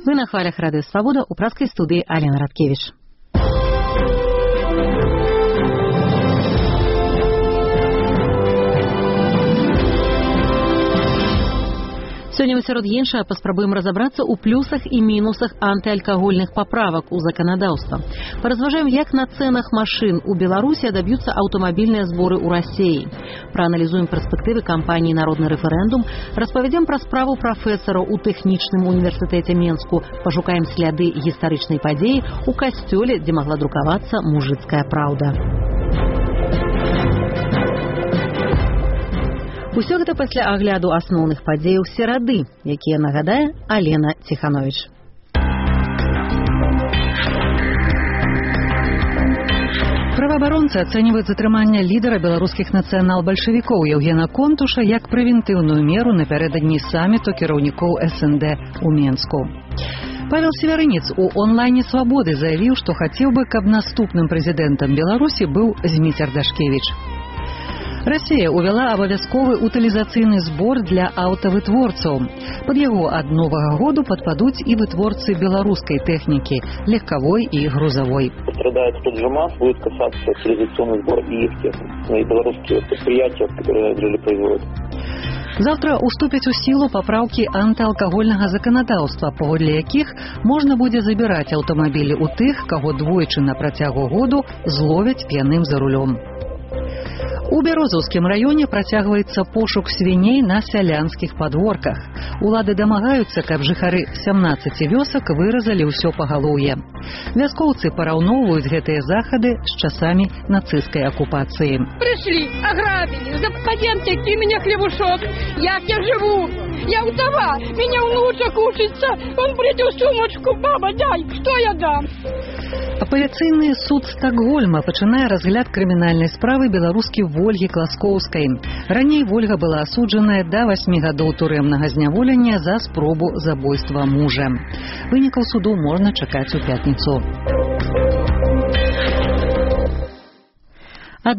Вы на хвалях Радио Свобода, у пражской студии Алена Радкевич. Сёння мы сярод іншага паспрабуем разобрацца ў плюсах і мінусах антыалкагольных паправак у заканадаўства. Паразважаем, як на цэнах машын у Беларусі адаб'юцца аўтамабільныя зборы ў Расіі. Прааналізуем перспектывы кампаніі «Народны рэферэндум», распавядзем пра справу прафесараў у тэхнічным універсітэце Менску, пашукаем сляды гістарычнай падзеі ў касцёле, дзе магла друкавацца мужыцкая праўда. Усё гэта пасля агляду асноўных падзеяў серады, якія нагадае Алена Ціхановіч. Праваабаронцы ацэньваюць затрыманне лідара беларускіх нацыянал-бальшавікоў Яўгена Контуша як прэвентыўную меру напярэдадні саміту кіраўнікоў СНД у Менску. Павел Севярынец у онлайне «Свабоды» заявіў, што хацеў бы, каб наступным прэзідэнтам Беларусі быў Зміцер Дашкевіч. Расія ўвяла абавязковы утылізацыйны збор для аўтавытворцаў. Пад яго ад новага году падпадуць і вытворцы беларускай тэхнікі, легкавой і грузовой. Пострадает тот же МАЗ, будет касаться утилизационный сбор и их техники, и белорусские предприятия, которые отжили производство. Завтра уступяць у сілу папраўкі антыалкагольнага заканадаўства, паводле якіх можна будзе забіраць аўтамабілі ў тых, каго двойчы на працягу году зловяць п'яным за рулём. У Бярозаўскім раёне працягваецца пошук свіней на сялянскіх падворках. Улады дамагаюцца, каб жыхары 17 вёсак выразалі ўсё пагалоўе. Вяскоўцы параўноўваюць гэтыя захады з часамі нацысцкай акупацыі. Пришли, ограбили, подъемте мне хлебушок, як я живу, я вдова, меня внучок учится, он придет сумочку, баба, дай, что я дам? Апеляцыйны суд Стокгольма пачынае разгляд крымінальнай справы беларускі Вольгі Класкоўскай. Раней Вольга была асуджаная да 8 гадоў турэмнага зняволення за спробу забойства мужа. Вынікаў суду можна чакаць у пятніцу. Ад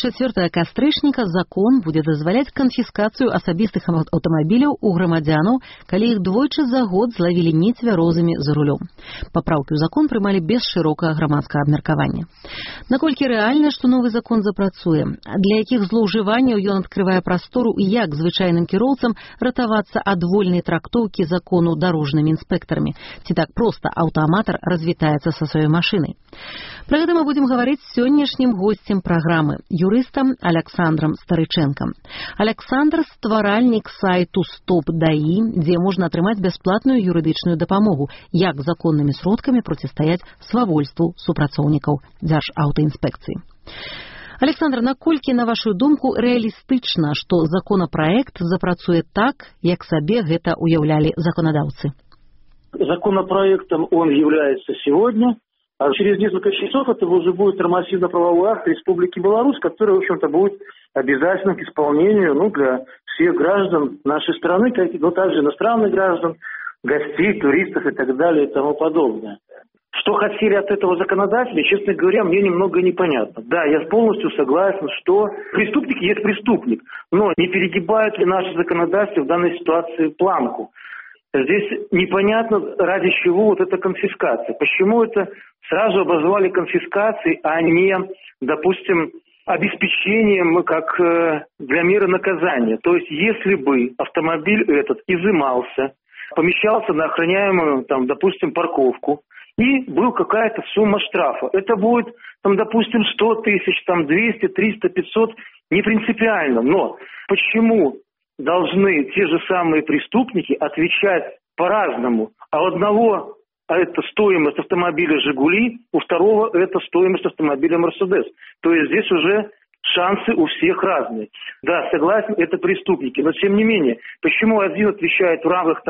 24 кастрычніка закон будзе дазваляць канфіскацыю асабістых аўтамабіляў у грамадзянаў, калі іх двойчы за год злавілі нецвярозымі за рулём. Папраўкі ў закон прымалі без шырокага грамадскага абмеркавання. Наколькі рэальна, што новы закон запрацуе? Для якіх злоўжыванняў ён адкрывае прастору і як звычайным кіроўцам ратавацца ад вольнай трактоўкі закону дарожнымі інспектарамі? Ці так проста аўтааматар развітаецца са сваёй машынай? Пра гэта мы будзем гаварыць з сённяшнім госцем праграмы, юрыстам Александром Старыченком. Александр – стваральнік сайту Стоп.даи, дзе можна атрымаць бясплатную юрыдычную дапамогу, як законнымі сродкамі процістаяць свавольству супрацоўнікаў Дзяржаўтаінспекцыі. Александр, наколькі, на вашу думку, рэалістычна, што законапраект запрацуе так, як сабе гэта уяўлялі законадаўцы? Законопроектом он является сегодня. А через несколько часов это уже будет нормативно-правовой акт Республики Беларусь, который, в общем-то, будет обязательным к исполнению для всех граждан нашей страны, но также иностранных граждан, гостей, туристов и так далее и тому подобное. Что хотели от этого законодателя, честно говоря, мне немного непонятно. Да, я полностью согласен, что преступник есть преступник, но не перегибают ли наши законодатели в данной ситуации планку? Здесь непонятно, ради чего вот эта конфискация. Почему это сразу обозвали конфискацией, а не, допустим, обеспечением как для меры наказания. То есть, если бы автомобиль этот изымался, помещался на охраняемую, допустим, парковку, и был какая-то сумма штрафа. Это будет, допустим, 100 тысяч, 200, 300, 500, не принципиально. Но почему должны те же самые преступники отвечать по-разному? А у одного это стоимость автомобиля «Жигули», у второго это стоимость автомобиля «Мерседес». То есть здесь уже шансы у всех разные. Да, согласен, это преступники, но тем не менее, почему один отвечает в рамках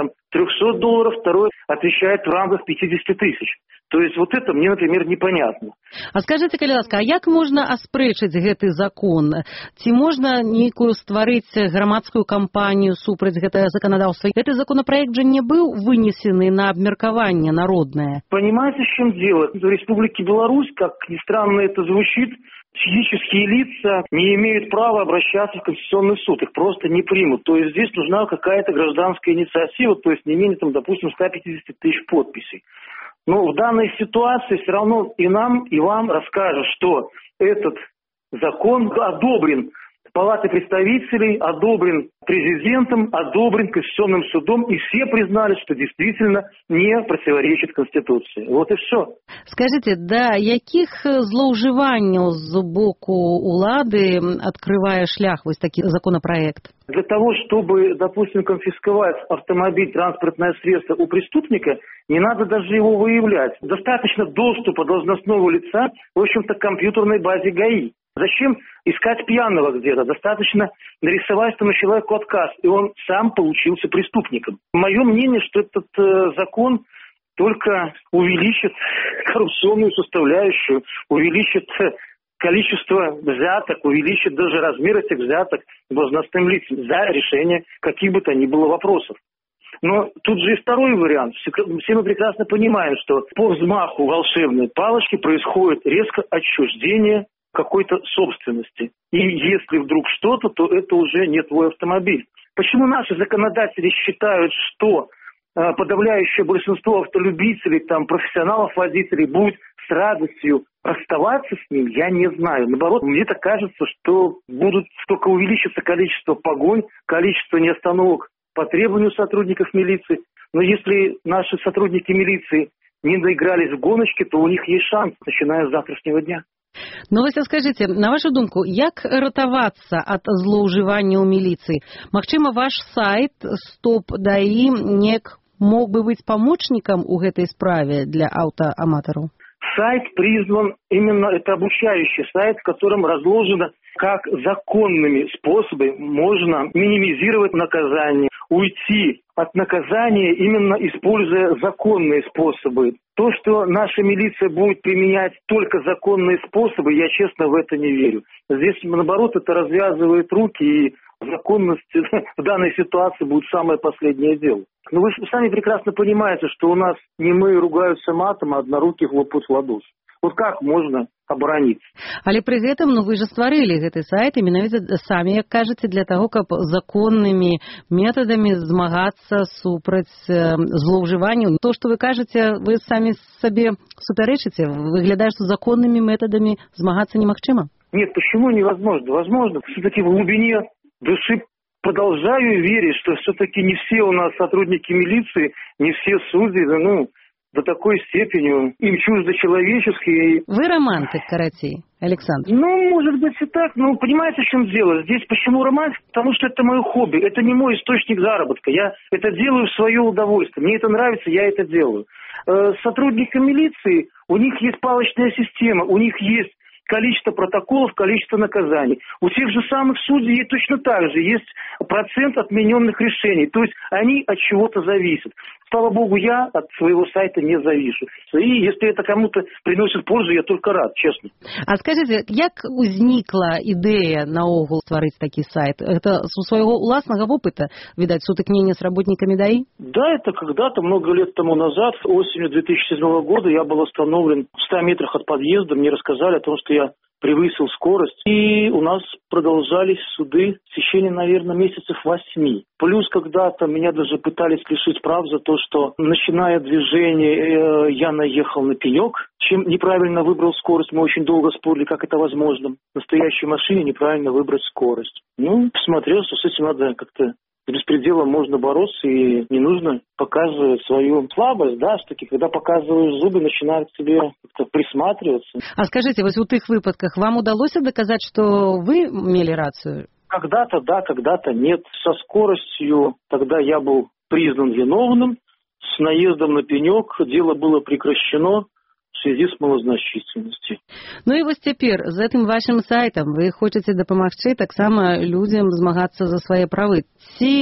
$300, второй отвечает в рамках 50 тысяч? То есть вот это мне, например, непонятно. А скажите, калі ласка, а як можна аспрэчыць гэты закон? Ці можна нейкую стварыць грамадскую кампанію супраць гэтага заканадаўства? Гэты законопроект же не был вынесены на абмеркаванне народное. Понимаете, в чем дело? В Республике Беларусь, как ни странно это звучит, физические лица не имеют права обращаться в Конституционный суд, их просто не примут. То есть здесь нужна какая-то гражданская инициатива, то есть не менее, допустим, 150 тысяч подписей. Но в данной ситуации все равно и нам, и вам расскажут, что этот закон одобрен Палатой представителей, одобрен президентом, одобрен Конституционным судом, и все признали, что действительно не противоречит Конституции. Вот и все. Скажите, да яких злоуживанняў з боку улады открывае шлях вось такі законопроект? Для того, чтобы, допустим, конфисковать автомобиль, транспортное средство у преступника, не надо даже его выявлять. Достаточно доступа должностного лица, в общем-то, к компьютерной базе ГАИ. Зачем искать пьяного где-то? Достаточно нарисовать этому человеку отказ, и он сам получился преступником. Мое мнение, что этот закон только увеличит коррупционную составляющую, увеличит количество взяток, увеличит даже размер этих взяток должностным лицам за решение каких бы то ни было вопросов. Но тут же и второй вариант. Все мы прекрасно понимаем, что по взмаху волшебной палочки происходит резкое отчуждение какой-то собственности. И если вдруг что-то, то это уже не твой автомобиль. Почему наши законодатели считают, что подавляющее большинство автолюбителей, профессионалов-водителей будет с радостью расставаться с ним, я не знаю. Наоборот, мне так кажется, что будут только увеличиться количество погонь, количество неостановок по требованию сотрудников милиции. Но если наши сотрудники милиции не доигрались в гоночке, то у них есть шанс, начиная с завтрашнего дня. Ну, вось скажите, на вашу думку, як ратавацца ад злоўжывання ў міліцыі? Магчыма, ваш сайт Стоп.ДАИ неяк мог бы быть помощником у гэтай справе для аўтааматараў? Сайт признан именно, это обучающий сайт, в котором разложено, как законными способами можно минимизировать наказание, уйти от наказания, именно используя законные способы. То, что наша милиция будет применять только законные способы, я честно в это не верю. Здесь, наоборот, это развязывает руки, и законность в данной ситуации будет самое последнее дело. Но вы сами прекрасно понимаете, что у нас немые ругаются матом, а однорукие хлопают в ладоши. Вот как можно оборониться? Але при гэтым, вы же стварылі гэты сайт, і менавіта самі, як кажаце, для того, каб законнымі метадамі змагацца супраць злоўжыванняў. То, что вы кажаце, вы самі сабе супярэчыце. Выглядае, что законными методами змагацца немагчыма? Нет, почему невозможно? Возможно. Все-таки в глубине души продолжаю верить, что все-таки не все у нас сотрудники милиции, не все судьи, до такой степени им чуждо человеческие. Вы романтик, коротей, Александр. Может быть и так. Понимаете, в чем дело? Здесь почему романтик? Потому что это мое хобби, это не мой источник заработка. Я это делаю в свое удовольствие. Мне это нравится, я это делаю. Сотрудники милиции, у них есть палочная система, у них есть количество протоколов, количество наказаний. У тех же самых судей точно так же есть процент отмененных решений. То есть они от чего-то зависят. Слава богу, я от своего сайта не завишу. И если это кому-то приносит пользу, я только рад, честно. А скажите, як узнікла ідэя наогул стварыць такі сайт? Это со своего уласнага опыта, видать, сутыкнение с работниками ДАИ? Да, это когда-то, много лет тому назад, осенью 2007 года, я был остановлен в 100 метрах от подъезда. Мне рассказали о том, что я превысил скорость. И у нас продолжались суды в течение, наверное, месяцев 8. Плюс когда-то меня даже пытались лишить прав за то, что, начиная движение, я наехал на пенек, чем неправильно выбрал скорость. Мы очень долго спорили, как это возможно. В настоящей машине неправильно выбрать скорость. Посмотрел, что с этим надо как-то с беспределом можно бороться, и не нужно показывать свою слабость, все-таки, когда показываешь зубы, начинают к тебе как-то присматриваться. А скажите, вот в тех выпадках вам удалось доказать, что вы имели рацию? Когда-то да, когда-то нет. Со скоростью тогда я был признан виновным, с наездом на пенек дело было прекращено в связи с малозначительностью. І вось цяпер з гэтым вашим сайтам вы хочаце дапамагчы таксама людзям змагацца за свае правы. Ці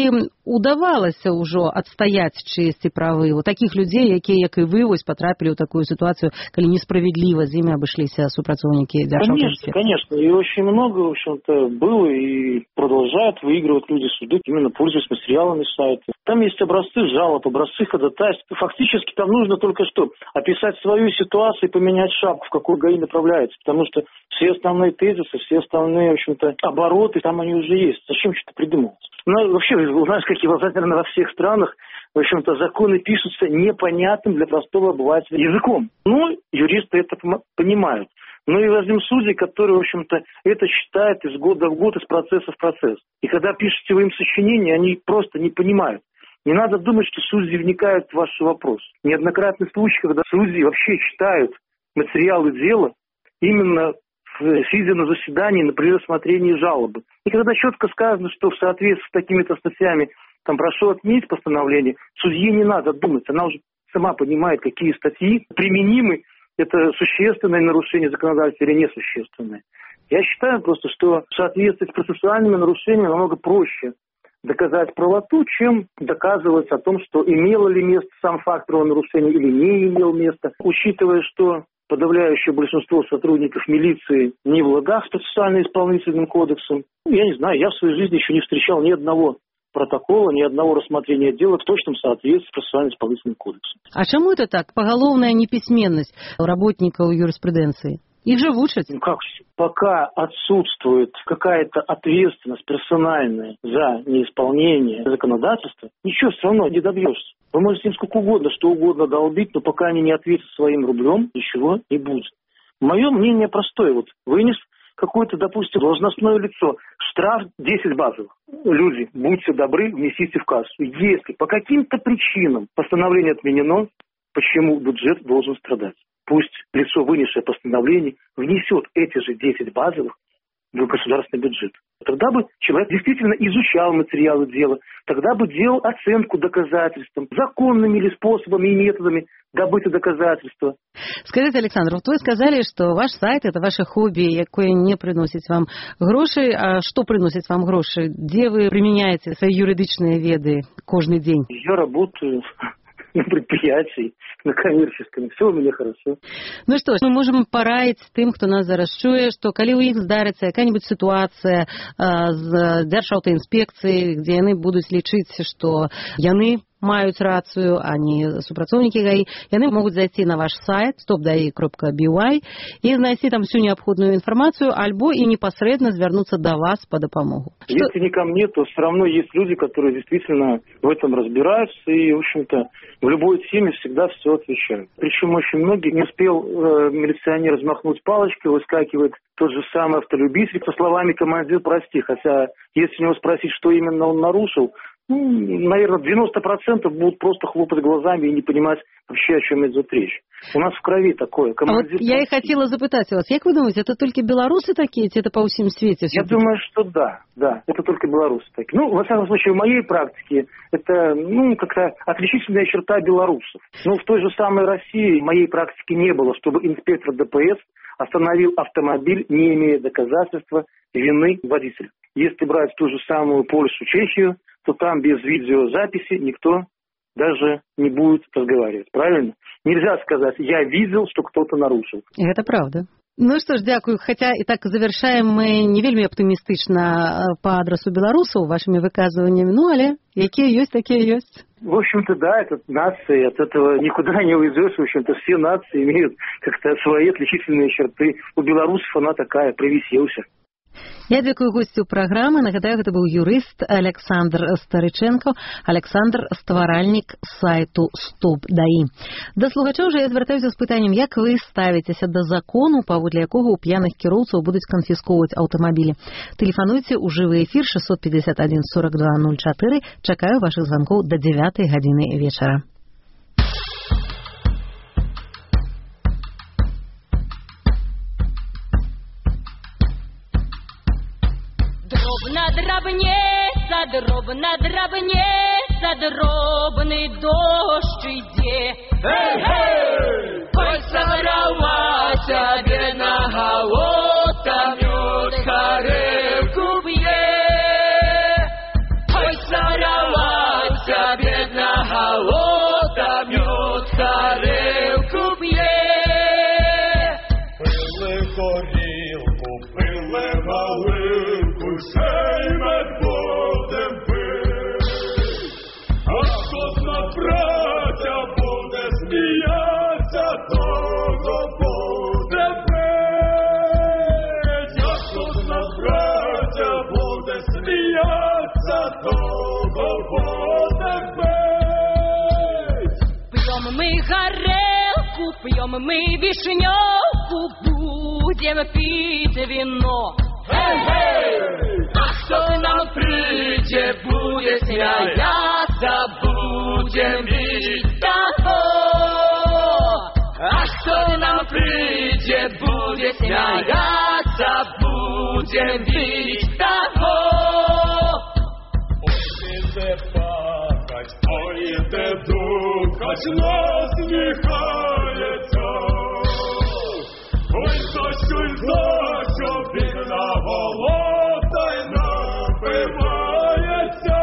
удавалася ўжо адстаяць чэсць і правы вот такіх людзей, якія, як і вы, вось патрапілі ў такую ситуацию, калі несправедліва з імі абышліся супрацоўнікі Дзяржаўтаінспекцыі? Конечно. И очень много, в общем-то, было и продолжают выигрывать люди суды, именно пользуясь материалами сайта. Там есть образцы жалоб, образцы ходатайств. Фактически там нужно только что описать свою ситуацию и поменять шапку, в какой ГАИ направляется. Потому что все основные тезисы, все основные, в общем-то, обороты, там они уже есть. Зачем что-то придумывать? Ну, вообще, вы знаете, какие, наверное, во всех странах, в общем-то, законы пишутся непонятным для простого обывателя языком. Ну, юристы это понимают. Ну и возьмем судей, которые, в общем-то, это читают из года в год, из процесса в процесс. И когда пишете вы им сочинение, они просто не понимают. Не надо думать, что судьи вникают в ваш вопрос. Неоднократный случай, когда судьи вообще читают материалы дела именно сидя на заседании при рассмотрении жалобы. И когда четко сказано, что в соответствии с такими-то статьями там прошу отменить постановление, судье не надо думать, она уже сама понимает, какие статьи применимы, это существенное нарушение законодательства или несущественное. Я считаю просто, что в соответствии с процессуальными нарушениями намного проще доказать правоту, чем доказывать о том, что имело ли место сам факт правонарушения или не имел места, учитывая, что подавляющее большинство сотрудников милиции не в лагах с процессуально-исполнительным кодексом. Я не знаю, я в своей жизни еще не встречал ни одного протокола, ни одного рассмотрения дела в точном соответствии с процессуально-исполнительным кодексом. А чему это так? Поголовная неписьменность работников юриспруденции? Их же вучат. Как? Пока отсутствует какая-то ответственность персональная за неисполнение законодательства, ничего все равно не добьешься. Вы можете им сколько угодно, что угодно долбить, но пока они не ответят своим рублем, ничего не будет. Мое мнение простое. Вот вынес какое-то, допустим, должностное лицо, штраф 10 базовых. Люди, будьте добры, внесите в кассу. Если по каким-то причинам постановление отменено, почему бюджет должен страдать? Пусть лицо, вынесшее постановление, внесет эти же 10 базовых в государственный бюджет. Тогда бы человек действительно изучал материалы дела, тогда бы делал оценку доказательствам, законными ли способами и методами добыты доказательства. Скажите, Александр, вот вы сказали, что ваш сайт – это ваше хобби, якое не приносит вам грошей. А что приносит вам гроши? Где вы применяете свои юридичные веды каждый день? Я работаю на предприятии, на коммерческом. Все у меня хорошо. Ну что ж, мы можем пораить тем, кто нас зараз чуе, что коли у них здарится какая-нибудь ситуация с Дзяржаўтаінспекцыяй, где они будут лечить, что яны маюць рацыю, а не супрацоўнікі ГАИ, яны могуць зайти на ваш сайт stopdai.by и знайти там всю необходимую информацию, альбо и непосредственно звернуться до вас по допомогу. Если не ко мне, то все равно есть люди, которые действительно в этом разбираются и, в общем-то, в любой теме всегда все отвечают. Причем очень многие, не успел милиционер взмахнуть палочкой, выскакивает тот же самый автолюбитель со словами «командир, прости», хотя если у него спросить, что именно он нарушил, наверное, 90% будут просто хлопать глазами и не понимать вообще, о чем идет речь. У нас в крови такое. Командир... Вот я и хотела запытать вас, как вы думаете, это только белорусы такие, это по всем свете? Я думаю, что да, это только белорусы такие. Ну, во всяком случае, в моей практике это, как-то отличительная черта белорусов. В той же самой России в моей практике не было, чтобы инспектор ДПС остановил автомобиль, не имея доказательства вины водителя. Если брать ту же самую Польшу, Чехию, то там без видеозаписи никто даже не будет разговаривать. Правильно? Нельзя сказать, я видел, что кто-то нарушил. Это правда. Ну что ж, дякую. Хотя и так завершаем мы не вельмі оптимистично по адресу белорусов вашими выказываниями, але какие есть, такие есть. В общем-то, да, это нации, от этого никуда не уйдешь. В общем-то, все нации имеют как-то свои отличительные черты. У белорусов она такая, привесился. Я дзякую гостю праграмы. Нагадаю, гэта быў юрыст Александр Старыченко, Александр, стваральнік сайту Stop.dai. Да слухачоў жа я звяртаюся з пытаннем, як вы ставіцеся да закону, паводле якога ў п'яных кіроўцаў будуць канфіскоўваць аўтамабілі. Тэлефануйце ў жывы эфір 651 42 04. Чакаю вашых званкоў да 9 гадзіны вечара. Дробный дождь иде. Эй-эй! Пособралася бедная лодка, мед горелку бьет. Пособралася бедного лота мед горелку п'є. Пили горілку, пили галинку, ще й мед будем пить. А хто з нас, браття, буде сміятися, того буде пить. А хто з нас, браття, буде сміятися, того буде пить. Пьем мы горелку, пьем мы вишневку, будем пить вино. А кто к нам придет, будет смеяться, будем бить того. А кто к нам придет, будет смеяться, будем бить того. Ой, іде духать, насміхається. Ой, за що бідна голота й напивається.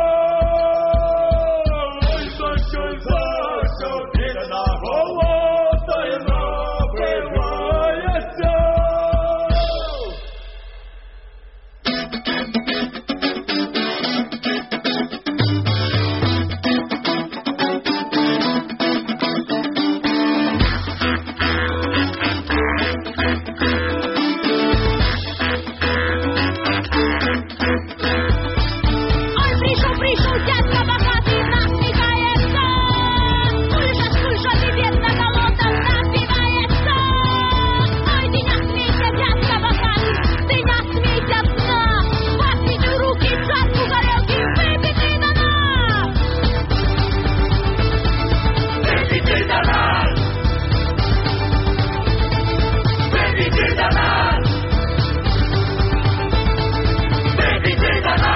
Ой, за що бідна голота й напивається. Пришел дядька богатый, насмехается. Скульжа, ты бедно голодом напивается. Ой, ты не смейся, дядька богатый, ты не смейся с нас. Возьмите в руки чашку горелки, выпейте до нас. Выпейте до нас! Выпейте до нас! Выпейте до нас!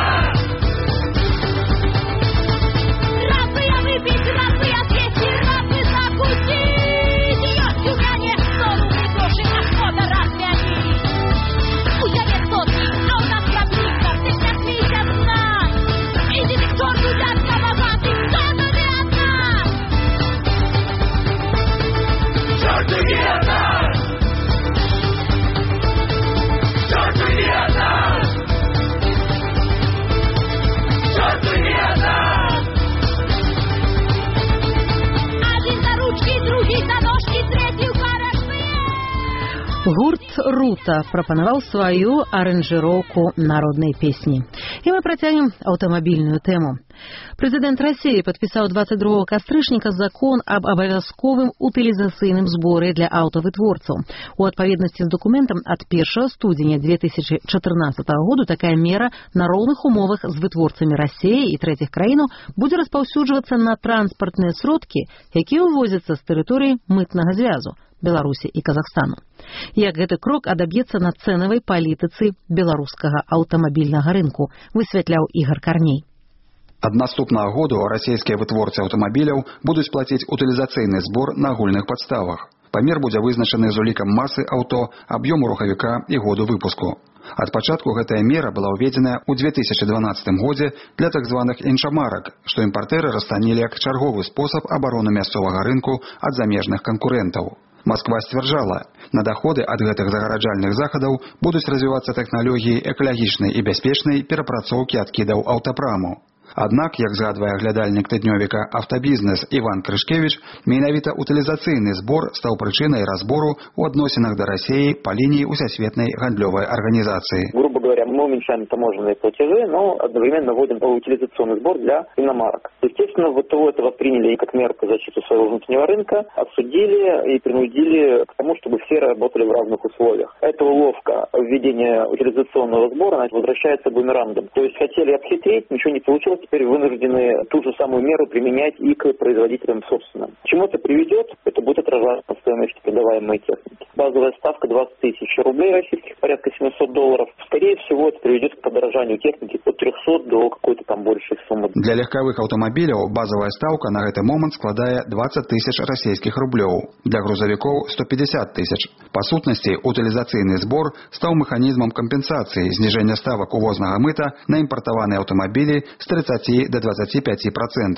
Гурт «Рута» прапанаваў сваю аранжыроўку народнай песні. І мы працягнем аўтамабільную тэму. Прэзідэнт Расіі падпісаў 22 кастрычніка закон аб абавязковым утылізацыйным зборы для аўтавытворцаў. У адпаведнасці з дакументам ад 1 студзеня 2014 году такая мера на роўных умовах з вытворцамі Расіі і трэціх краінаў будзе распаўсюджвацца на транспартныя сродкі, якія ўвозяцца з тэрыторыі мытнага звязу Беларусі і Казахстану. Як гэты крок адаб'ецца на цэнавай палітыцы беларускага аўтамабільнага рынку, высвятляў Ігар Карней. Ад наступнага году расійскія вытворцы аўтамабіляў будуць плаціць утылізацыйны збор на агульных падставах. Памер будзе вызначаны з улікам масы аўто, аб'ёму рухавіка і году выпуску. Ад пачатку гэтая мера была ўведзеная ў 2012 годзе для так званых іншамарак, што імпартэры расцанілі як чарговы спосаб абароны мясцовага рынку ад замежных канкурэнтаў. Москва сцвярджала, на доходы ад гэтых загараджальных захадаў будуць развівацца тэхналогіі экалагічнай і бяспечнай перапрацоўкі адкідаў аўтапраму. Аднак, як згадвае глядальнік тыднёвіка «Автобізнес» Іван Крышкевіч, менавіта утылізацыйны збор стаў прычынай разбору ў адносінах да Расіі па лініі Усесветнай гандлёвай арганізацыі. Грубо говоря, мы уменьшаем таможенные платежи, но одновременно вводим утилизационный сбор для иномарок. Естественно, ВТО это восприняли как меру по защиту своего внутреннего рынка, осудили и принудили к тому, чтобы все работали в равных условиях. Эта уловка введения утилизационного сбора возвращается бумерангом. То есть хотели обхитрить, ничего не получилось, теперь вынуждены ту же самую меру применять и к производителям собственным. К чему это приведет? Это будет отражаться на стоимости продаваемой техники. Базовая ставка 20 тысяч рублей российских, порядка $700. Скорее всего, это приведет к подорожанию техники от 300 до какой-то там большей суммы. Для легковых автомобиляў базовая ставка на гэты момант складае 20 тысяч расійскіх рублёў. Для грузовиков 150 тысяч. По сутнасці, утилизационный сбор стал механизмом компенсации снижения ставок увознага мыта на импортованные автомобили с 30 до 25%.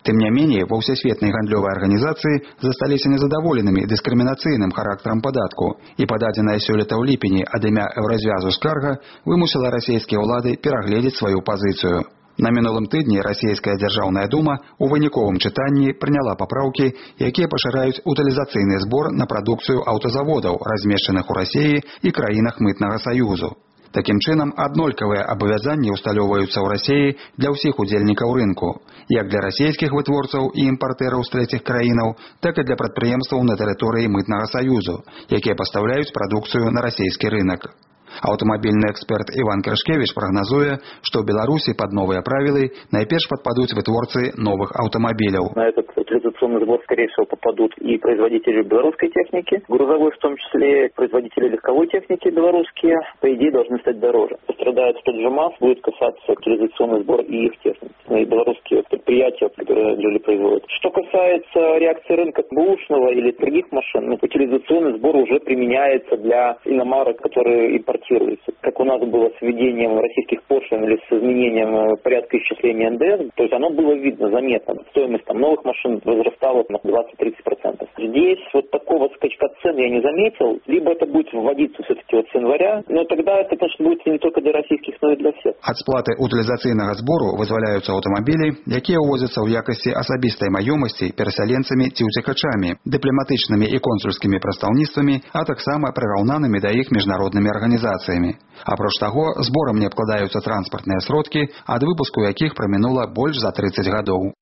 Тым не меней, ва ўсесветнай гандлёвай арганізацыі засталіся незадаволенымі дыскрымінацыйным характарам падатку, і пададзеная сёлета ў ліпені ад імя Еўразвязу скарга вымусіла расійскія ўлады перагледзець сваю пазіцыю. На мінулым тыдні расійская дзяржаўная дума ў выніковым чытанні прыняла папраўкі, якія пашыраюць утылізацыйны збор на прадукцыю аўтазаводаў, размешчаных у Расіі і краінах мытнага саюзу. Такім чынам, аднолькавыя абавязанні ўсталёўваюцца ў Расіі для ўсіх удзельнікаў рынку, як для расійскіх вытворцаў і імпартэраў з трэціх краінаў, так і для прадпрыемстваў на тэрыторыі мытнага саюзу, якія пастаўляюць прадукцыю на расійскі рынак. Аўтамабільны эксперт Іван Кершкевіч прагназуе, што ў Беларусі пад новыя правілы найперш падпадуць вытворцы новых аўтамабіляў. На этот утилизационный сбор, скорее всего, попадут и производители белорусской техники, грузовой в том числе, производители легковой техники белорусские, по идее, должны стать дороже. Пострадает тот же МАЗ, будет касаться утилизационный сбор и их техники, и белорусские предприятия, которые люди производят. Что касается реакции рынка бэушного или других машин, утилизационный сбор уже применяется для иномарок, которые импортируются. Как у нас было с введением российских пошлин или с изменением порядка исчисления НДС, то есть оно было видно заметно. Стоимость новых машин возрастала на 20-30%. Здесь вот такого скачка цен я не заметил. Либо это будет вводиться все-таки с января, но тогда это, конечно, будет не только для российских, но и для всех. Ад сплаты утилизацыйнага збору вызваляюцца аўтамабілі, якія ўвозяцца ў якасці асабістай маёмасці перасяленцамі ці ўцекачамі, дыпламатычнымі і консульскімі прадстаўніцтвамі, а таксама прыраўнанымі да іх міжнароднымі арганізацыямі. Апроч таго, зборам не абкладаюцца транспартныя сродкі, ад выпуску якіх прамінула больш за 30 гадоў.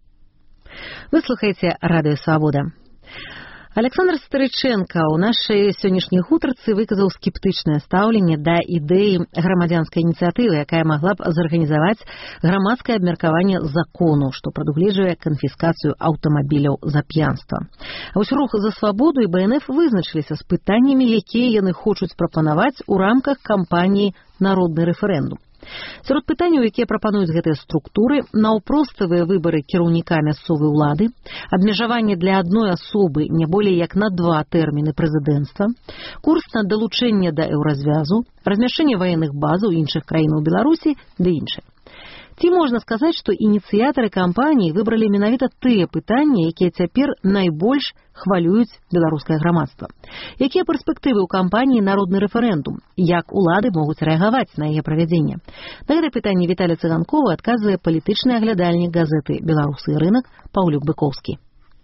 Вы слухаеце Радыё Свабода. Александр Старыченко ў нашай сённяшняй гутарцы выказаў скептычнае стаўленне да ідэі грамадзянскай ініцыятывы, якая магла б зарганізаваць грамадскае абмеркаванне закону, што прадугледжвае канфіскацыю аўтамабіляў за п'янства. А вось рух за свабоду і БНФ вызначыліся з пытаннямі, якія яны хочуць прапанаваць у рамках кампаніі «Народны рэферэндум». Сярод пытанняў, якія прапануюць гэтыя структуры, наўпроставыя выбары кіраўніка мясцовай улады, абмежаванне для адной асобы не болей як на 2 тэрміны прэзідэнцтва, курс на далучэнне да еўразвязу, размяшчэнне ваенных базаў іншых краінаў Беларусі ды іншае. Ці можна сказаць, што ініцыятары кампаніі выбралі менавіта тыя пытанні, якія цяпер найбольш хвалююць беларускае грамадства? Якія перспектывы ў кампаніі «Народны рэферэндум»? Як улады могуць рэагаваць на яе правядзенне? На гэта пытанне Віталій Цыганкова адказвае палітычны аглядальнік газеты «Беларусы і рынак» Паўлюк Быкоўскі.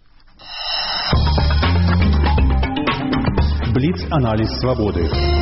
Бліц-аналіз свабоды.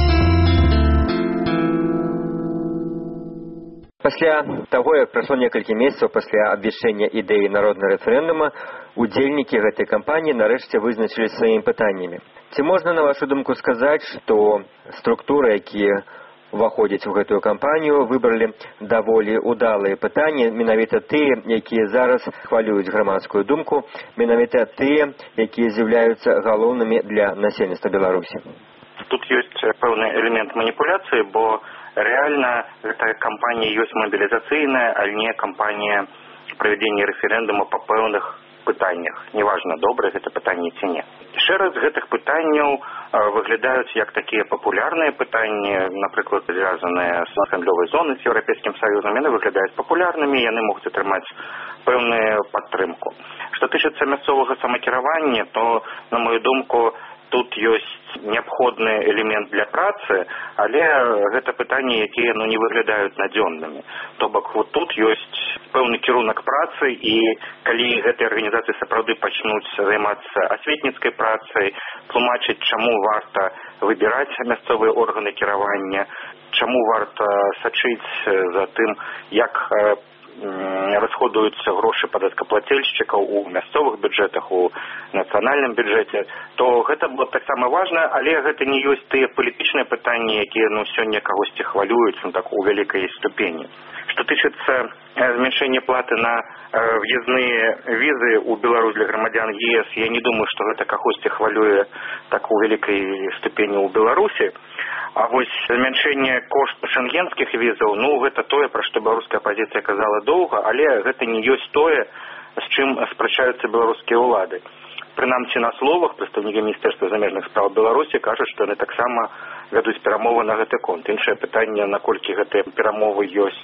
Пасля таго, як прайшло некалькі месяцаў пасля абвяшчэння ідэі народнага рэферэндума, удзельнікі гэтай кампаніі нарэшце вызначылі сваімі пытаннямі. Ці можна, на вашу думку, сказаць, што структуры, якія уваходзяць у гэтую кампанію, выбралі даволі удалыя пытанні, менавіта тыя, якія зараз хвалююць грамадскую думку, менавіта тыя, якія з'яўляюцца галоўнымі для насельніцтва Беларусі? Тут ёсць пэўны элемент маніпуляцыі, бо реально эта кампания есть мобилизационная, а не кампания проведения референдума по пэўных пытаннях. Неважно, доброе это пытанне ці не. Шэраг з гэтых пытанняў выглядаюць як такія папулярныя пытанні, напрыклад, звязаныя з гандлёвай зонай з Еўрапейскім Саюзам. Яны выглядаюць папулярнымі, яны могуць атрымаць пэўную падтрымку. Што тычыцца мясцовага самакіравання, то, на мою думку, тут ёсць неабходны элемент для працы, але гэта пытанні, якія не выглядаюць надзённымі. То бок вот тут ёсць пэўны кірунак працы, і калі гэтыя арганізацыі сапраўды пачнуць займацца асветніцкай працай, тлумачыць, чаму варта выбіраць мясцовыя органы кіравання, чаму варта сачыць за тым, як расходуюцца грошы падаткаплацельшчыкаў у мясцовых бюджэтах, у нацыянальным бюджэце, то гэта было таксама важна, але гэта не ёсць тыя палітычныя пытанні, якія сёння кагосьці хвалююць так у вялікай ступені. Што тычыцца зменшэння платы на в'ездныя візы ў Беларусь для грамадзян ЕС, я не думаю, што гэта кагосьці хвалюе так у вялікай ступені ў Беларусі. А вось змяншэнне кошту шенгенскіх візаў, гэта тое, пра што беларуская апазіцыя казала доўга, але гэта не ёсць тое, з чым спрачаюцца беларускія ўлады. Прынамсі на словах прадстаўнікі Міністэрства замежных спраў Беларусі кажуць, што яны таксама вядуць перамовы на гэты конт. Іншае пытанне, наколькі гэтыя перамовы ёсць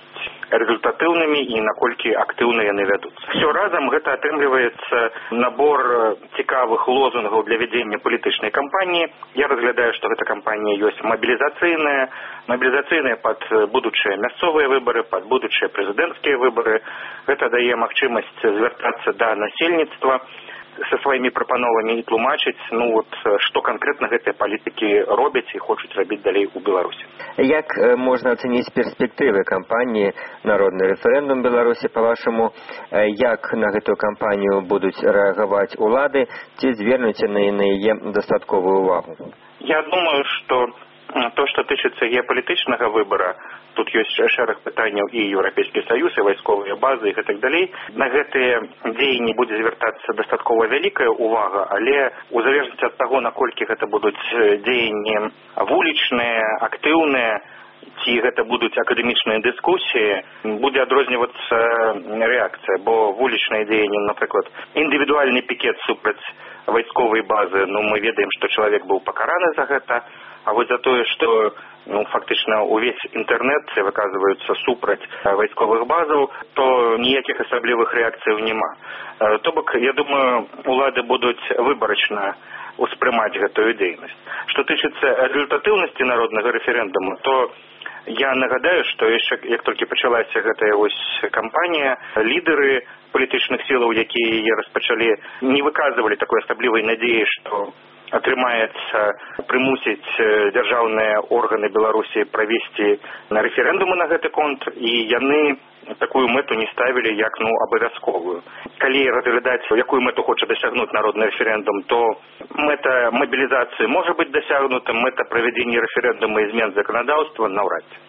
результатыўнымі і наколькі актыўна яны вядуцца. Все разам гэта атрымліваецца набор цікавых лозунгаў для вядзення палітычнай кампаніі. Я разглядаю, што гэта кампанія ёсць мабілізацыйная пад будучыя мясцовыя выбары, пад будучыя прэзідэнцкія выбары. Гэта дае магчымасць звяртацца да насельніцтва са сваімі прапановамі і тлумачыць, што канкрэтна гэтыя палітыкі робяць і хочуць рабіць далей у Беларусі. Як можна ацаніць перспектывы кампаніі «Народны рэферэндум Беларусі», па-вашаму, як на гэтую кампанію будуць рэагаваць улады, ці звернуць на яе дастатковую увагу? Я думаю, што то, што тычыцца геапалітычнага выбара, тут ёсць шэраг пытанняў і Еўрапейскі Саюз, і вайсковыя базы, і гэтак далей. На гэтыя дзеянні будзе звяртацца дастаткова вялікая увага, але у залежнасці ад таго, наколькі гэта будуць дзеянні вулічныя, актыўныя, ці гэта будуць акадэмічныя дыскусіі, будзе адрознівацца рэакцыя, бо вулічныя дзеянні, напрыклад, індывідуальны пікет супраць вайсковай базы, мы ведаем, што чалавек быў пакараны за гэта, а вось за тое, што фактычна увесь інтэрнэт выказваюцца супраць вайсковых базаў, то ніякіх асаблівых рэакцыяў няма. То бок, я думаю, улады будуць выбарачна успрымаць гэтую дзейнасць. Што тычыцца результатыўнасці народнага рэферэндуму, то я нагадаю, што яшчэ як толькі пачалася гэтая кампанія, лідары палітычных сілаў, якія яе распачалі, не выказвалі такой асаблівай надзеі, што атрымаецца прымусіць дзяржаўныя органы Беларусі правесці на рэферэндумы на гэты конт, і яны такую мэту не ставілі як абавязковую. Калі разглядаць, якую мэту хоча дасягнуць народны рэферэндум, то мэта мабілізацыі можа быць дасягнута, мэта правядзення рэферэндума і змен заканадаўства наўрад ці.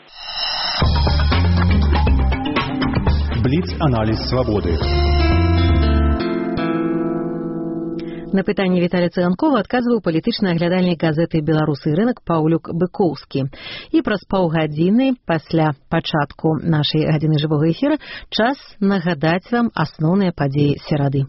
Бліц-аналіз свабоды. На пытанне Віталія Цыганкова адказваў палітычны аглядальнік газеты «Беларусы і рынак» Паўлюк Быкоўскі. І праз паўгадзіны пасля пачатку нашай гадзіны жывога эфіра час нагадаць вам асноўныя падзеі серады.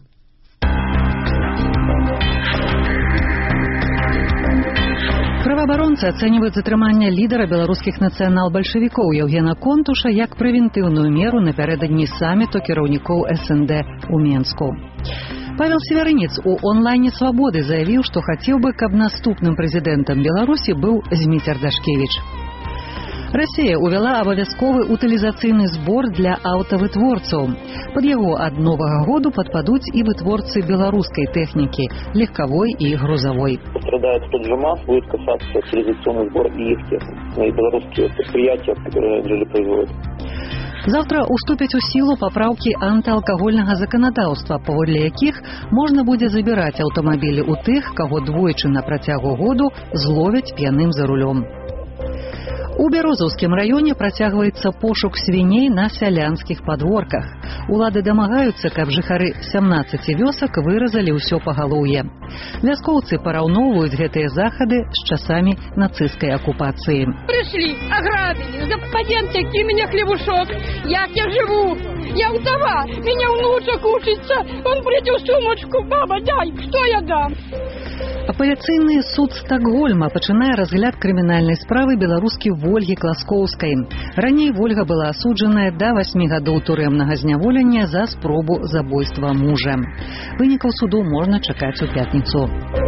Праваабаронцы ацэньваюць затрыманне лідара беларускіх нацыянал-бальшавікоў Еўгена Контуша як прэвентыўную меру напярэдадні саміту кіраўнікоў СНД у Менску. Павел Северынец у онлайне «Свабоды» заявіў, што хацеў бы, каб наступным прэзідэнтам Беларусі быў Зміцер Дашкевіч. Расія ўвяла абавязковы утылізацыйны збор для аўтавытворцаў. Пад яго ад новага году падпадуць і вытворцы беларускай тэхнікі, легковой і грузовой. Пострадает тот же МАЗ, будет касаться утилизационный сбор и их техники, и белорусские предприятия, которые жили производят. Завтра уступяць у сілу папраўкі антыалкагольнага заканадаўства, паводле якіх можна будзе забіраць аўтамабілі ў тых, каго двойчы на працягу году зловяць п'яным за рулём. У Бярозаўскім раёне працягваецца пошук свіней на сялянскіх падворках. Улады дамагаюцца, каб жыхары 17 вёсак выразалі ўсё пагалоўе. Вяскоўцы параўноўваюць гэтыя захады з часамі нацысцкай акупацыі. Пришли, ограбили, подемте, меня хлебушок, як я живу, я вдова, меня внучок учится, он придет сумочку, баба, дай, что я дам? Апеляцыйны суд Стокгольма пачынае разгляд крымінальнай справы беларускі Вольгі Класкоўскай. Раней Вольга была асуджаная да 8 гадоў турэмнага зняволення за спробу забойства мужа. Вынікаў суду можна чакаць у пятніцу.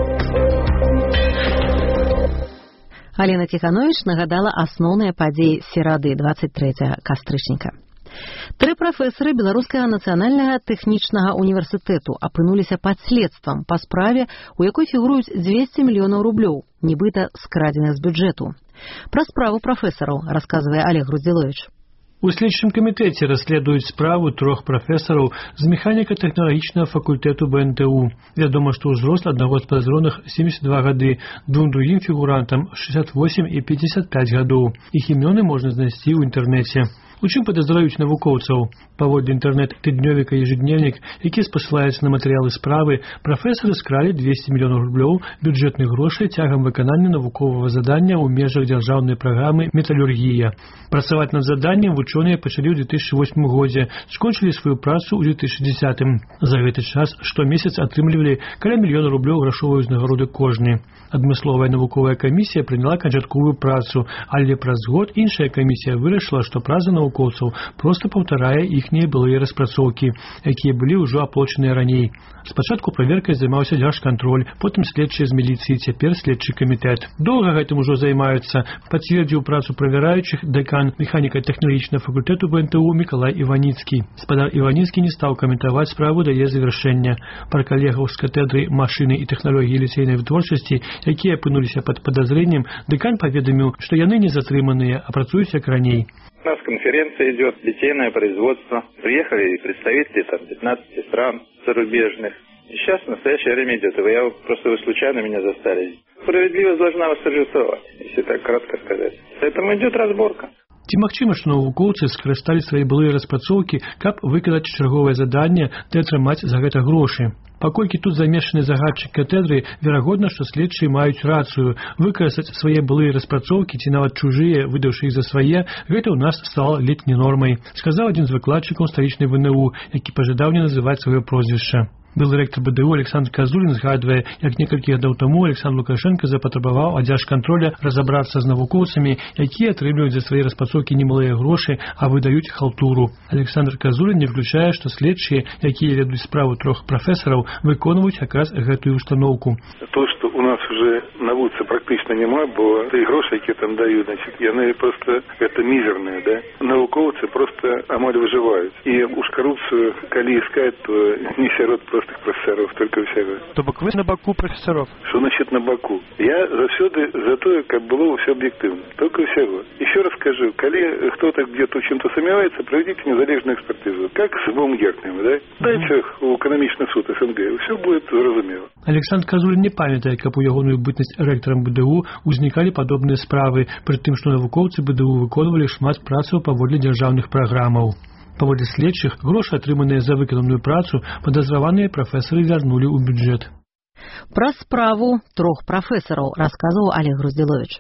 Алена Тиханович нагадала асноўныя падзеі серады 23 кастрычніка. 3 прафесары Беларускага нацыянальнага тэхнічнага універсітэту апынуліся пад следствам па справе, у якой фігуруюць 200 мільёнаў рублёў, нібыта скрадзеных з бюджэту. Пра справу прафесараў расказвае Олег Груздзіловіч. У следчым камітэце расследуюць справу 3 прафесараў з механіка-тэхналагічнага факультэту БНТУ. Вядома, што ўзрост аднаго з падазроных 72 гады, 2 другім фігурантам 68 і 55 гадоў. Іх імёны можна знайсці ў інтэрнэце. У чым падазраюць навукоўцаў? Паводле інтэрнэт-тыднёвіка «Ежедневник», які спасылаецца на матэрыялы справы, прафесары скралі 200 мільёнаў рублёў бюджэтных грошай цягам выканання навуковага задання ў межах дзяржаўнай праграмы «Металлургія». Працаваць над заданнем вучоныя пачалі ў 2008 годзе, скончылі сваю працу ў 2010. За гэты час штомесяц атрымлівалі каля мільёна рублёў грашовай узнагароды кожны. Адмысловая навуковая камісія прыняла канчатковую працу, але праз год іншая камісія вырашыла, што праца навуковая навукоўцаў, проста паўтарае іхнія былыя распрацоўкі, якія былі ўжо аплочаныя раней. Спачатку праверкай займаўся Дзяржкантроль, потым следчыя з міліцыі, цяпер следчы камітэт. Доўга гэтым ужо займаюцца, пацвердзіў працу правяраючых дэкан механіка-тэхналагічнага факультэту БНТУ Мікалай Іваніцкі. Спадар Іваніцкі не стаў каментаваць справу да яе завяршэння. Пра калегаў з катедры машыны і тэхналогіі ліцейнай вытворчасці, якія апынуліся пад падазрэннем, дэкан паведаміў, што яны не затрыманыя, а працуюць як раней. У нас конференция идет, литейное производство. Приехали представители 15 стран зарубежных. И сейчас в настоящее время идет. Вы случайно меня застали. Справедливость должна восторжествовать, если так кратко сказать. Поэтому идет разборка. Ці магчыма, што навукоўцы скарысталі свае былыя распрацоўкі, каб выканаць чарговае заданне ды атрымаць за гэта грошы? Паколькі тут замешаны загадчык катедры, верагодна, што следчыя маюць рацыю. Выкарыстаць свае былыя распрацоўкі ці нават чужыя, выдаўшы іх за свае, гэта ў нас стала ледзь не нормай, сказаў адзін з выкладчыкаў сталічнай ВНУ, які пажадаў не называць сваё прозвішча. Былы рэктар БДУ Александр Казулін згадвае, як некалькі гадоў таму Александр Лукашенко запатрабаваў ад Дзяржкантроля разабрацца з навукоўцамі, якія атрымліваюць за свае распрацоўкі немалыя грошы, а выдаюць халтуру. Александр Казулін не выключае, што следчыя, якія ведуць справу 3 прафесараў, выконваюць якраз гэтую установку. То, что у нас уже навуцы практично нема, бо тыя грошы, якія там даюць, значит, яны просто это мизерные, да? Навукоўцы просто амаль выживаюць. І уж коррупцию, калі искать, то не сярод простых профессоров, только всего. То бок вы на боку профессоров? Что значит на боку? Я засюды за то, как было все объективно. Только всего. Еще раз скажу, коли кто-то где-то чем-то сомневается, проведите незалежную экспертизу. Как с Баумгартнем, да? Дайте у экономичный суд СНГ, все будет зразумело. Александр Казулін не памятае, каб у ягоную бытнасць рэктарам БДУ узнікалі падобныя справы, пры тым, што навукоўцы БДУ выконвалі шмат працаў паводле дзяржаўных праграмаў. Паводле следчых, грошы, атрыманыя за выкананую працу, падазраваныя прафесары вярнулі ў бюджэт. Пра справу 3 прафесараў расказваў Олег Груздзіловіч.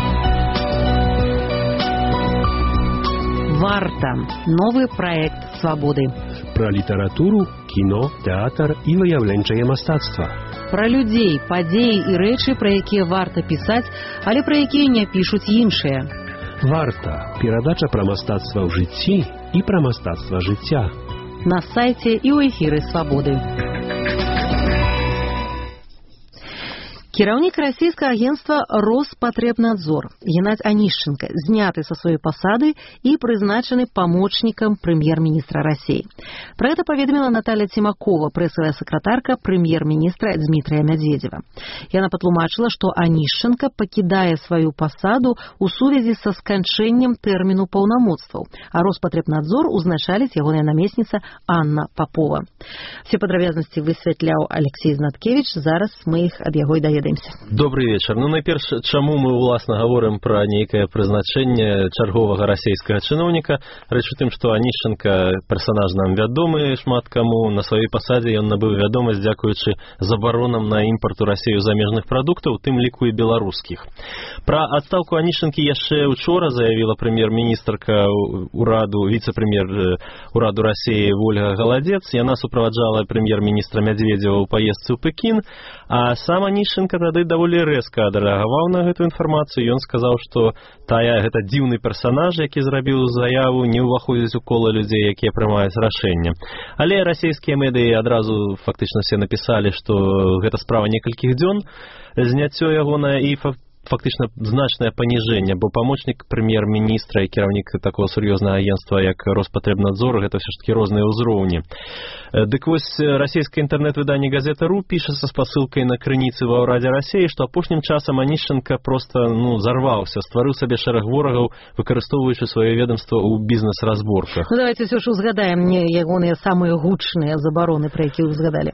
«Варта» – новы праект «Свабоды». Пра літаратуру, кіно, тэатр і выяўленчае мастацтва. Пра людзей, падзеі і рэчы, пра якія варта пісаць, але пра якія не пішуць іншыя. «Варта» – перадача пра мастацтва ў жыцці і пра мастацтва жыцця. На сайце і ў эфіры «Свабоды». Кіраўнік расійскага агентства «Роспотребнадзор» Геннадзь Онищенко зняты са сваёй пасады і прызначаны памочнікам прэм'ер-міністра Расіі. Пра гэта паведаміла Наталья Цімакова, прэсавая сакратарка прэм'ер-міністра Дмітрия Медведева. Яна патлумачыла, што Онищенко пакідае сваю пасаду ў сувязі са сканчэннем тэрміну паўнамоцтваў, а Роспотребнадзор узначаліць ягоная намесніца Анна Попова. Все падрабязнасці высвятляў Алексей Знаткевич, зараз мы іх ад яго і даведаемся. Добрый вечер. Найперш, чаму мы уласна говорим про нейкае прызначэнне чарговага расійскага чыноўніка? Рэч у тым, што Онищенко персонаж нам вядомы шмат каму. На сваёй пасадзе ён набыў вядомасць дзякуючы забаронам на імпорт у Расію замежных прадуктаў, тым ліку і беларускіх. Пра адстаўку Онищенкі яшчэ учора заявіла прэм'ер-міністрка ураду, віцэ-прэм'ер ураду Расіі Ольга Галадзец. Яна суправаджала прэм'ер-міністра Медведева ў паездцы ў Пекін, а сам Онищенко тады даволі рэзка адрэагаваў на гэту інфармацыю. Ён сказаў, што гэта дзіўны персанаж, які зрабіў заяву, не ўваходзіць у кола людзей, якія прымаюць рашэнне. Але расійскія медыі адразу фактычна все напісалі, што гэта справа некалькіх дзён, зняццё ягонае і фактычна значнае паніжэнне, бо памочнік прэм'ер-міністра і кіраўнік такого сур'ёзнага агентства, як Роспотребнадзор, гэта ўсё ж такі розныя ўзроўні. Дык вось расійскае інтэрнэт-выданне «Газета.ру» піша са спасылкай на крыніцы ва ўрадзе Расіі, што апошнім часам Онищенко проста зарваўся, стварыў сабе шэраг ворагаў, выкарыстоўваючы сваё ведомства ў бізнес-разборках. Давайте ўсё ж узгадаем мне ягоныя самыя гучныя забароны, пра якія вы згадалі.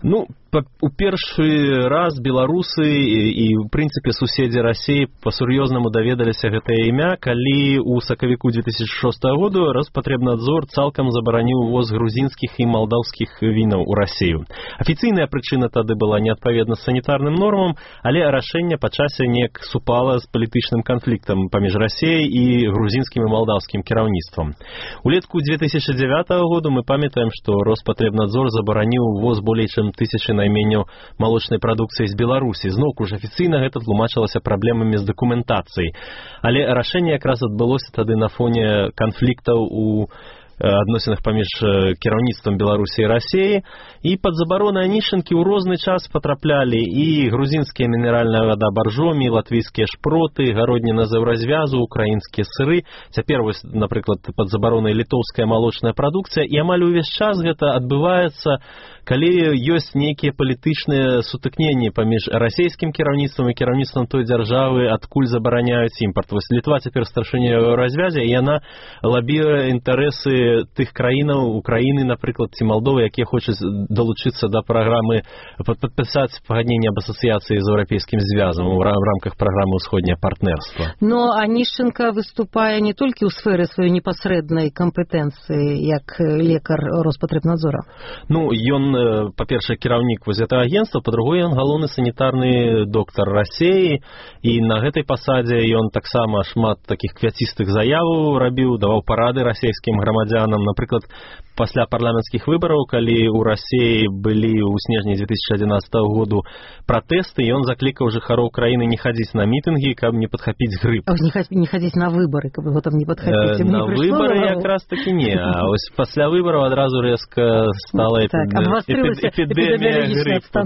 У першы раз беларусы і ў прынцыпе суседзі Расіі па-сур'ёзнаму даведаліся гэтае імя, калі ў сакавіку 2006 году Роспотребнадзор цалкам забараніў увоз грузінскіх і малдаўскіх вінаў у Расію. Афіцыйная прычына тады была неадпаведна з санітарным нормам, але рашэнне па часе неяк супала з палітычным канфліктам паміж Расіяй і грузінскім і малдаўскім кіраўніцтвам. Улетку 2009 году мы памятаем, што Роспотребнадзор забараніў увоз болей чым 1000 найменняў малочнай прадукцыі з Беларусі. Зноўку ж афіцыйна гэта тлумачылася праблемамі з дакументацыяй. Але рашэнне якраз адбылося тады на фоне канфліктаў у адносінах паміж кіраўніцтвам Беларусі і Расіі, і пад забаронай анішчынкі ў розны час патраплялі і грузінскія мінеральная вада баржомі, латвійскія шпроты, гародніна з еўразвязу, украінскія сыры. Цяпер вось, напрыклад, пад забаронай літоўская малочная прадукцыя, і амаль увесь час гэта адбываецца, калі ёсць нейкія палітычныя сутыкненні паміж расійскім кіраўніцтвам і кіраўніцтвам той дзяржавы, адкуль забараняюць імпарт. Вось Літва цяпер старшыня еўразвязя, і яна лабіруе інтарэсы тых краінаў, Украіны, напрыклад, ці Малдовы, якія хочуць далучыцца да праграмы, падпісаць пагадненне аб асацыяцыі з Еўрапейскім звязам у рамках праграмы «Усходняе партнерства». Но Анішченка выступае не толькі ў сферы сваёй непасрэднай кампетэнцыі, як лекар Роспатребнадзора. Ну, ён, па-першае, кіраўнік вось гэтага агенцтва, па-другое, ён галоўны санітарны доктар Расіі, і на гэтай пасадзе ён таксама шмат такіх квяцістых заяваў рабіў, даваў парады расійскім грамадзянам. Напрыклад, пасля парламенцкіх выбараў, калі ў Расіі былі ў снежні 2011 году пратэсты, ён заклікаў жыхароў краіны не хадзіць на мітынгі, каб не падхапіць грып. Не хадзіць на выбары, каб его там не падхапіць. На выбары якраз такі не. А ось пасля выбараў адразу рэзка стала эпідэмія грыпу.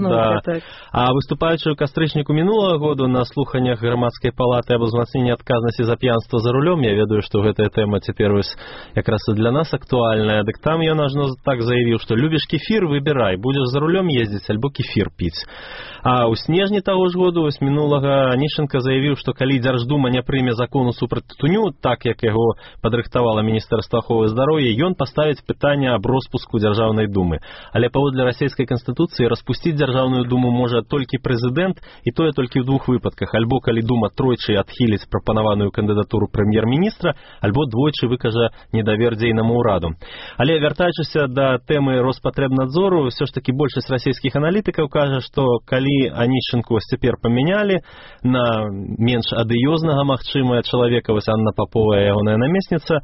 А выступаючы ў кастрычніку мінулага году на слуханнях грамадскай палаты аб узмацненні адказнасці за п'янства за рулём, я ведаю, што гэтая тэма цяпер вось якраз і для нас актуальная, дык там ён ажно так заявіў, што любіш кефір, выбірай, будзеш за рулём ездзіць альбо кефір піць. А ў снежні таго ж году, вось мінулага, Анішченка заявіў, што калі Дзярждума не прыме закону супраць тытуню, так як яго падрыхтавала Міністэрства аховы здароўя, ён паставіць пытанне аб роспуску Дзяржаўнай думы. Але паводле расійскай канстытуцыі распусціць Дзяржаўную думу можа толькі прэзідэнт, і тое толькі ў двух выпадках: альбо калі дума тройчы адхіліць прапанаваную кандыдатуру прэм'ер-міністра, альбо двойчы выкажа недавер дзейнаму ўраду. Але вяртаючыся да тэмы Роспатребнадзору, ўсё ж такі большасць расійскіх аналітыкаў кажа, што калі Анішченку цяпер памянялі на менш адыёзнага, магчымая чалавека, вось Анна Папова, ягоная намесніца,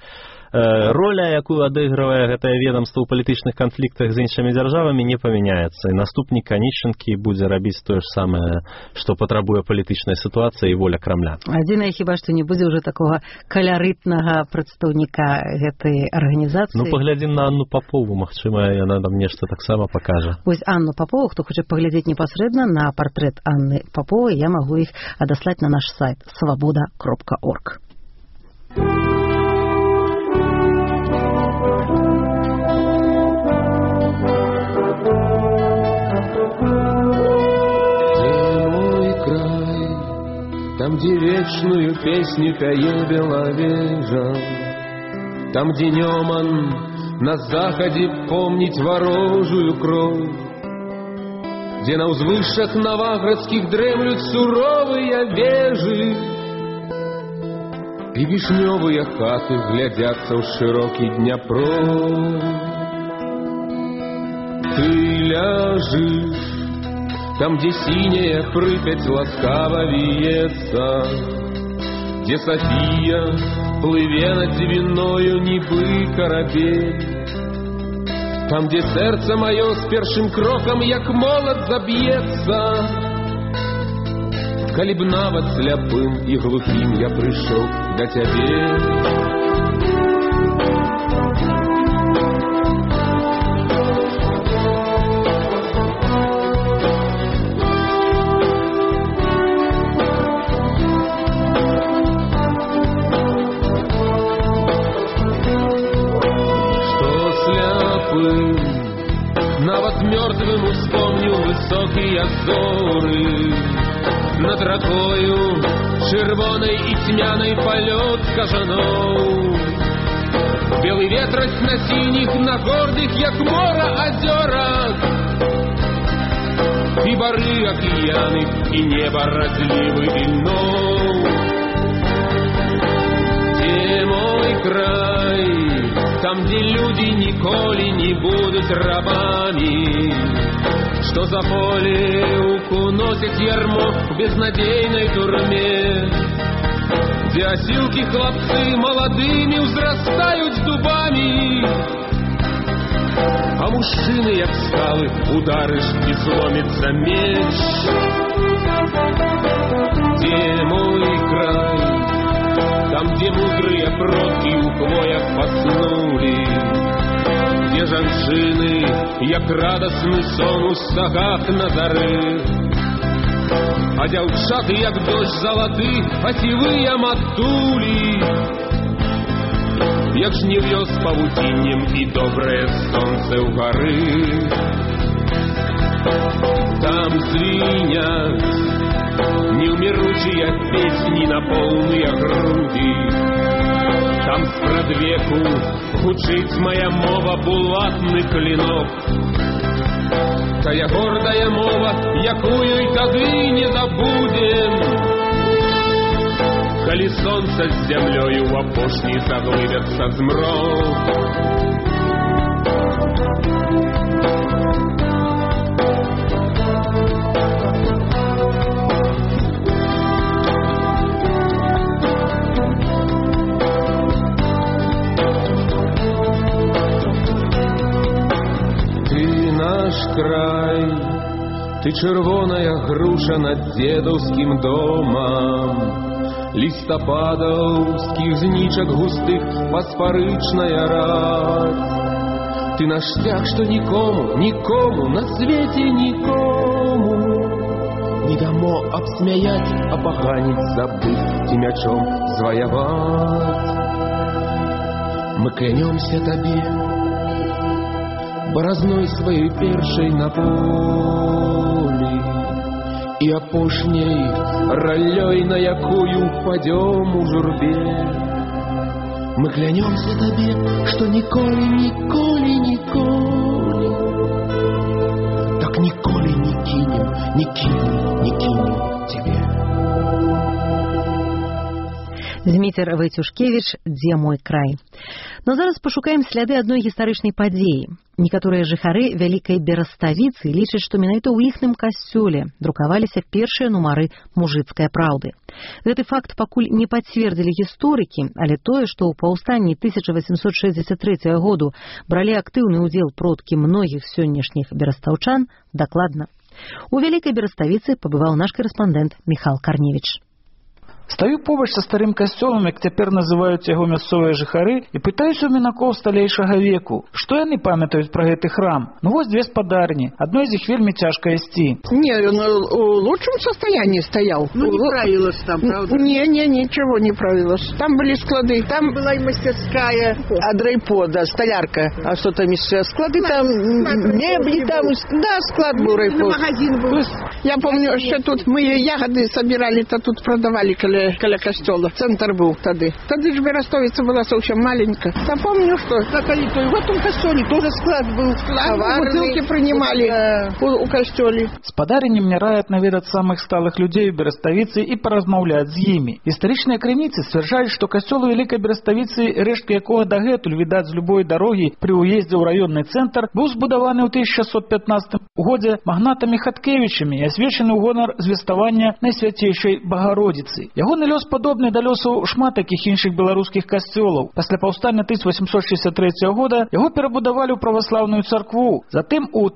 роля, якую адыгрывае гэтае ведамства ў палітычных канфліктах з іншымі дзяржавамі, не памяняецца. І наступнік Анішченкі будзе рабіць тое ж самае, што патрабуе палітычная сітуацыя і воля Крамля. Адзінае хіба што не будзе ўжо такога каларытнага прадстаўніка гэтай арганізацыі. Ну, паглядзім на Анну Папову, магчыма, яна нам нешта таксама пакажа. Вось Анну Папову, хто хоча паглядзець непасрэдна на партрэт Анны Паповай, я магу іх адаслаць на наш сайт swaboda.org. Там, где вечную песню пяе Беловежа, там, где днем он на заходе помнить ворожую кровь, где на узвышах новоградских дремлют суровые вежи, и вишневые хаты глядятся в широкий Днепров. Ты ляжешь там, где синяя Припять ласкаво виется, где София, плыве над Двиною, нібы корабель, там, где сердце мое с першим кроком, як молот, забьется, калі б нават сляпым и глухим я пришел до тебе. Мертвым вспомнил высокие зоры, над ракою червоной и тьмяной полет кажанов. Белый ветрость на синих, на гордых, як мора озерах, и бары океаны, и небо разливы вино. Где мой край? Там, где люди николи не будут рабами, что за поле носит ярмо в безнадейной турме, где осилки хлопцы молодыми взрастают дубами, а мужчыны, як скалы, ударыш і зломіцца меч. Где мой край? Там, где мудрые продки у хвоях поснули, где жанчыны, як радасны сон у сагах на зары, а дзяўчаты, як дождь залаты, пацівыя матулі, як жнів'ё з павуціннем і добрае сонце ў гары. Там звінят неуміручыя песні на поўныя груді, там спрадвеку гучыць моя мова, булатны клинок. Тая гордая мова, якую і тады не забудем, калі сонца з зямлёю ў апошні заглыбяцца змрок. Край, ты чырвоная груша над дзедаўскім домам, лістападаўскіх знічак густых паспарычная раць. Ты наш сцяг, што нікому, нікому на свеце нікому не дамо абсмяяць, апаганіць, забыць ці мячом зваяваць. Мы клянёмся табе баразной сваёй першай на полі і апошняй раллёй, на якую упадём у журбе. Мы клянёмся табе, што ніколі, ніколі, ніколі, так ніколі не кінем, не кінем, не кінем цябе. Зміцер Вайцюшкевіч «Дзе мой край». Но зараз пашукаем сляды адной гістарычнай падзеі. Некаторыя жыхары вялікай Бераставіцы лічаць, што менавіта ў іхным касцёле друкаваліся першыя нумары мужыцкай праўды. Гэты факт пакуль не пацвердзілі гісторыкі, але тое, што ў паўстанні 1863 году бралі актыўны ўдзел продкі многіх сённяшніх берастаўчан, дакладна. У вялікай Бераставіцы пабываў наш карэспандэнт Міхал Карневіч. Стаю побач са старым касцёлам, як цяпер называюць яго мясцовыя жыхары, і пытаюся ў мінакоў сталейшага веку, што яны памятаюць пра гэты храм. Ну вось две спадарні, адной з іх вельмі цяжка ісці. Не, он в лучшем состоянии стоял. Ну не правилось там, правда? Не, ничего не правилось. Там были склады, там была и мастерская, райпода, столярка, а что там еще? Склады там, мебли там, да, склад был райпод. Магазин был. Я помню, что тут мы ягоды собирали-то тут продавали, каля костела. Центр был тады. Тады же Берастовица была совсем маленькая. Я помню, что в этом костеле тоже склад был. Бутылки принимали у костеле. Спадарыні мне раяць наведаць самых сталых людзей у Бераставіцы і паразмаўляць з імі. Гістарычныя крыніцы сцвярджаюць, што касцёл у Вялікай Бераставіцы, рэшткі якога дагэтуль відаць з любой дарогі пры ўездзе ў раённы цэнтр, быў збудаваны ў 1615 годзе магнатамі Хаткевічамі і асвечаны ў гонар звеставання Найсвяцейшай Багародзіцы. Ягоны лёс падобны да лёсу шмат такіх іншых беларускіх касцёлаў. Пасля паўстання 1863 года яго перабудавалі ў праваслаўную царкву. Затым у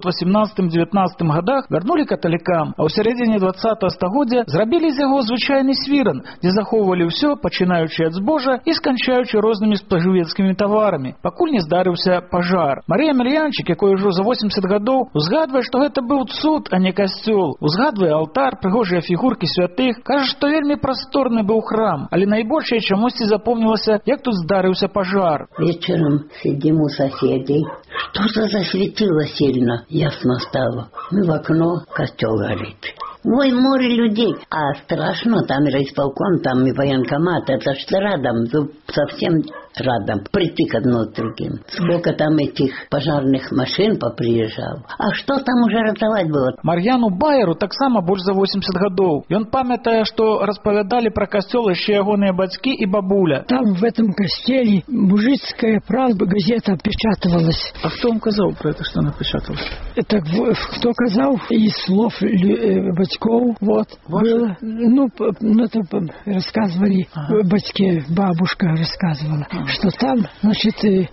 1918-19 годах вярнулі каталікам, а ў сярэдзіне 20-го стагоддзя зрабілі з яго звычайны свіран, дзе захоўвалі ўсё, пачынаючы ад збожа і сканчаючы рознымі спажывецкімі таварамі, пакуль не здарыўся пажар. Марыя Мельянчык, якой ужо за 80 гадоў, узгадвае, што гэта быў цуд, а не касцёл. Узгадвае алтар, прыгожыя фігуркі святых, кажа, што вельмі прасторны быў храм, але найбольшае чамусьці запомнілася, як тут здарыўся пажар. Вечером сидим у соседей. Что-то засветило сильно, ясно стало. Мы в окно, костел горит. Ой, море людей. А страшно, там и райисполком, там и военкомат. Это что рядом, совсем рядом. Прийти к одному с другим. Сколько там этих пожарных машин поприезжало. А что там уже ратовать было? Мар'яну Баяру таксама больш за 80 гадоў. Ён памятае, што распавядалі пра касцёл яшчэ ягоныя бацькі і бабуля. Там в этом костеле мужицкая правда газета печатывалась. А кто вам казал про это, что она печаталась? Так кто казал? Из слов батьков. Вот. Было. Ну, это рассказывали батьки, бабушка рассказывала. что там, значит,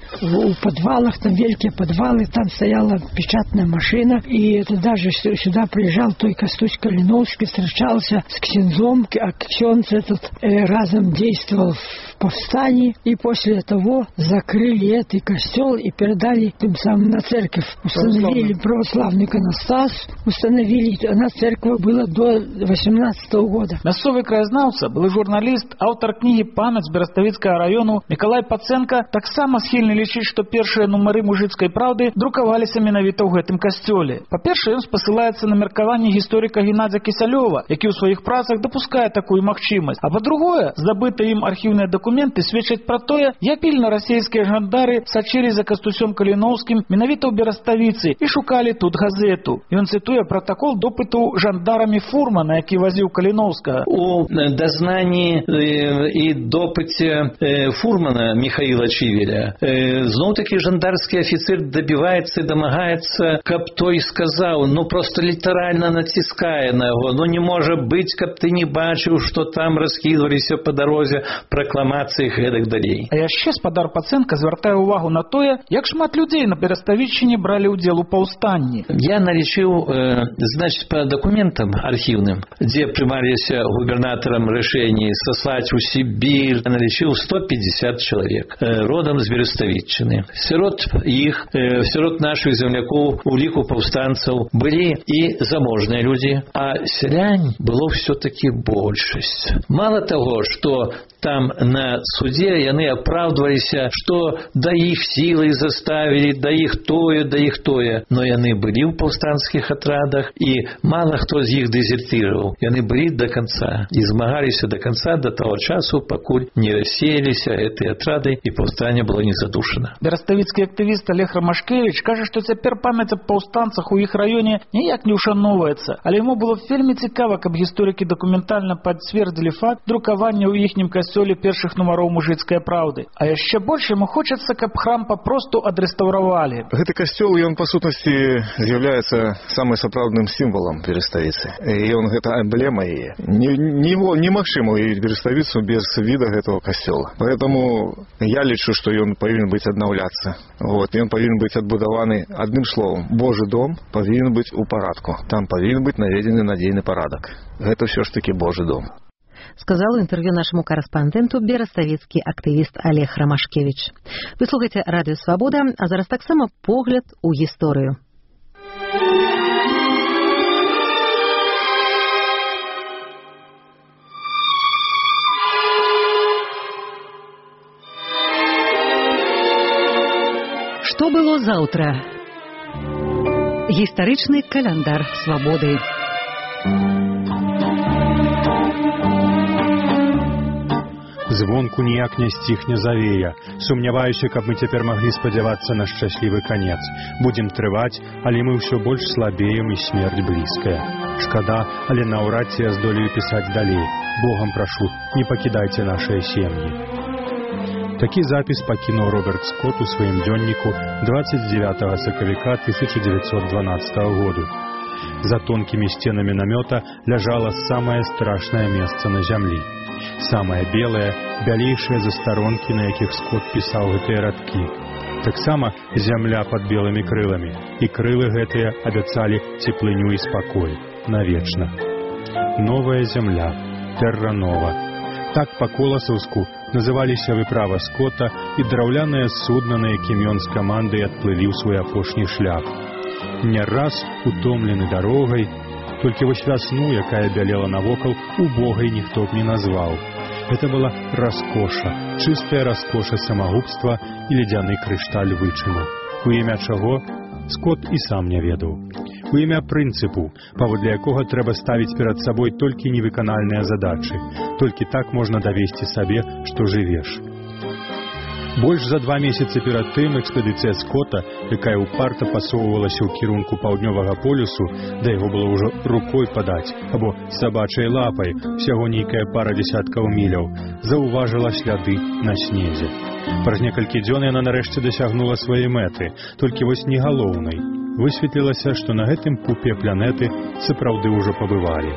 у подвалах, там великие подвалы, там стояла печатная машина, и это даже сюда приезжал той Костусь Калиновский, встречался с ксензом, а ксенз этот разом действовал в повстании, и после того закрыли этот костел и передали тем самым на церковь. Установили православный иконостас, установили, она церковь была до 18-го года. Мясцовы краязнаўца, былы журналіст, аўтар кнігі «Памяць Бераставіцкага району» Мікалай Пацэнка таксама схільны лічыць, што першыя нумары «Мужыцкай правды» друкаваліся менавіта ў гэтым касцёле. Па-першае, ён спасылаецца на меркаванне гісторыка Геннадзя Кісялёва, які ў сваіх працах дапускае такую магчымасць. А па-другое, здабытыя ім архіўныя дакументы сведчаць пра тое, як пільна расійскія жандары сачылі за Кастусём Каліноўскім менавіта ў Бераставіцы і шукалі тут газету. Ён цытуе протакол допыту жандарамі фурмана, які возил Калиновского. У дознанні і допыте фурмана Михаила Чивеля зноў-таки жандарский офицер добивается и домагается, каб той сказал, ну просто литерально натиская на его, ну не может быть, каб ты не бачыў, что там раскидываліся по дорозе прокламации гэтак далей. А яшчэ спадар Пацэнка звяртае увагу на тое, як шмат людей на Бераставіччыне брали удзел у паўстанні. Я налічыў, значит, по документам архивным, где принимались губернатором решений сослать в Сибирь, налічыў 150 человек, родом с Бераставіччыны. Сярод их, сярод наших земляков, у ліку паўстанцаў были и заможные люди, а селянь было все-таки большесть. Мало того, что там на суде яны оправдываліся, что да их силой заставили, да их тое, но яны были в повстанских отрадах, и мало кто из них дезертировал. Яны были до конца, и змагались до конца, до того часу, покуль не рассеялись эти отрады, и повстание было не задушено. Бераставіцкі актывіст Олег Ромашкевич кажа, што цяпер памяць аб паўстанцах у іх раёне ніяк не ушановваецца, але яму было вельмі цікава, каб гісторыкі дакументальна пацвердзілі факт друкавання ў іхнім касцёле першых нумароў «Мужыцкай правды». А яшчэ больш яму хочацца, каб храм папросту адрэстаўравалі. Гэты касцёл, ён па сутнасці з'яўляецца самым сапраўдным сімвалам Бераставіцы. І ён гэта эмблема яе. Немагчыма уявіць Бераставіцу без віда гэтага касцёла. Поэтому я лічу, што ён павінен быць аднаўляцца. Ён павінен быць адбудаваны адным словам. Божы дом павінен быць у парадку. Там павінен быць наведзены надзейны парадак. Гэта ўсё ж такі Божы дом. Сказал интервью нашему корреспонденту бераставіцкі актывіст Олег Ромашкевич. Вы слухаеце Радио Свобода, а зараз таксама погляд у гісторыю. Што было заўтра? Гістарычны календар свабоды. Звонку ніяк не сціхне завея. Сумняваюся, каб мы цяпер маглі спадзявацца на шчаслівы канец. Будзем трываць, але мы ўсё больш слабеем і смерць блізкая. Шкада, але наўрад ці я здолею пісаць далей. Богам прашу, не пакідайце нашыя сем'і. Такі запіс пакінуў Роберт Скотт у сваім дзённіку 29 сакавіка 1912 году. За тонкімі сценамі намёта ляжала самае страшнае месца на зямлі. Самае белае, бялейшае за старонкі, на якіх Скотт пісаў гэтыя радкі. Таксама зямля пад белымі крыламі, і крылы гэтыя абяцалі цеплыню і спакой навечна. Новая зямля, Тэрра Нова. Так па-коласаўску называліся выправа Скотта і драўлянае судна, на якім ён з камандай адплылі ў свой апошні шлях. Не раз утомлены дарогай, толькі вось вясну, якая бялела навокал, убогай ніхто б не назваў. Гэта была раскоша, чыстая раскоша самагубства і ледзяны крышталь вычыну. У імя чаго? Скотт і сам не ведаў. У імя прынцыпу, паводле якога трэба ставіць перад сабой толькі невыканальныя задачы. Толькі так можна давесці сабе, што жывеш. Больш за 2 месяцы перад тым экспедыцыя Скотта, якая ўпарта пасоўвалася ў кірунку паўднёвага полюсу, да яго было ўжо рукой падаць, або сабачай лапай, усяго нейкая пара дзесяткаў міляў, заўважыла сляды на снезе. Праз некалькі дзён яна нарэшце дасягнула свае мэты, толькі вось не галоўнай. Высветлілася, што на гэтым пупе планеты сапраўды ўжо пабывалі.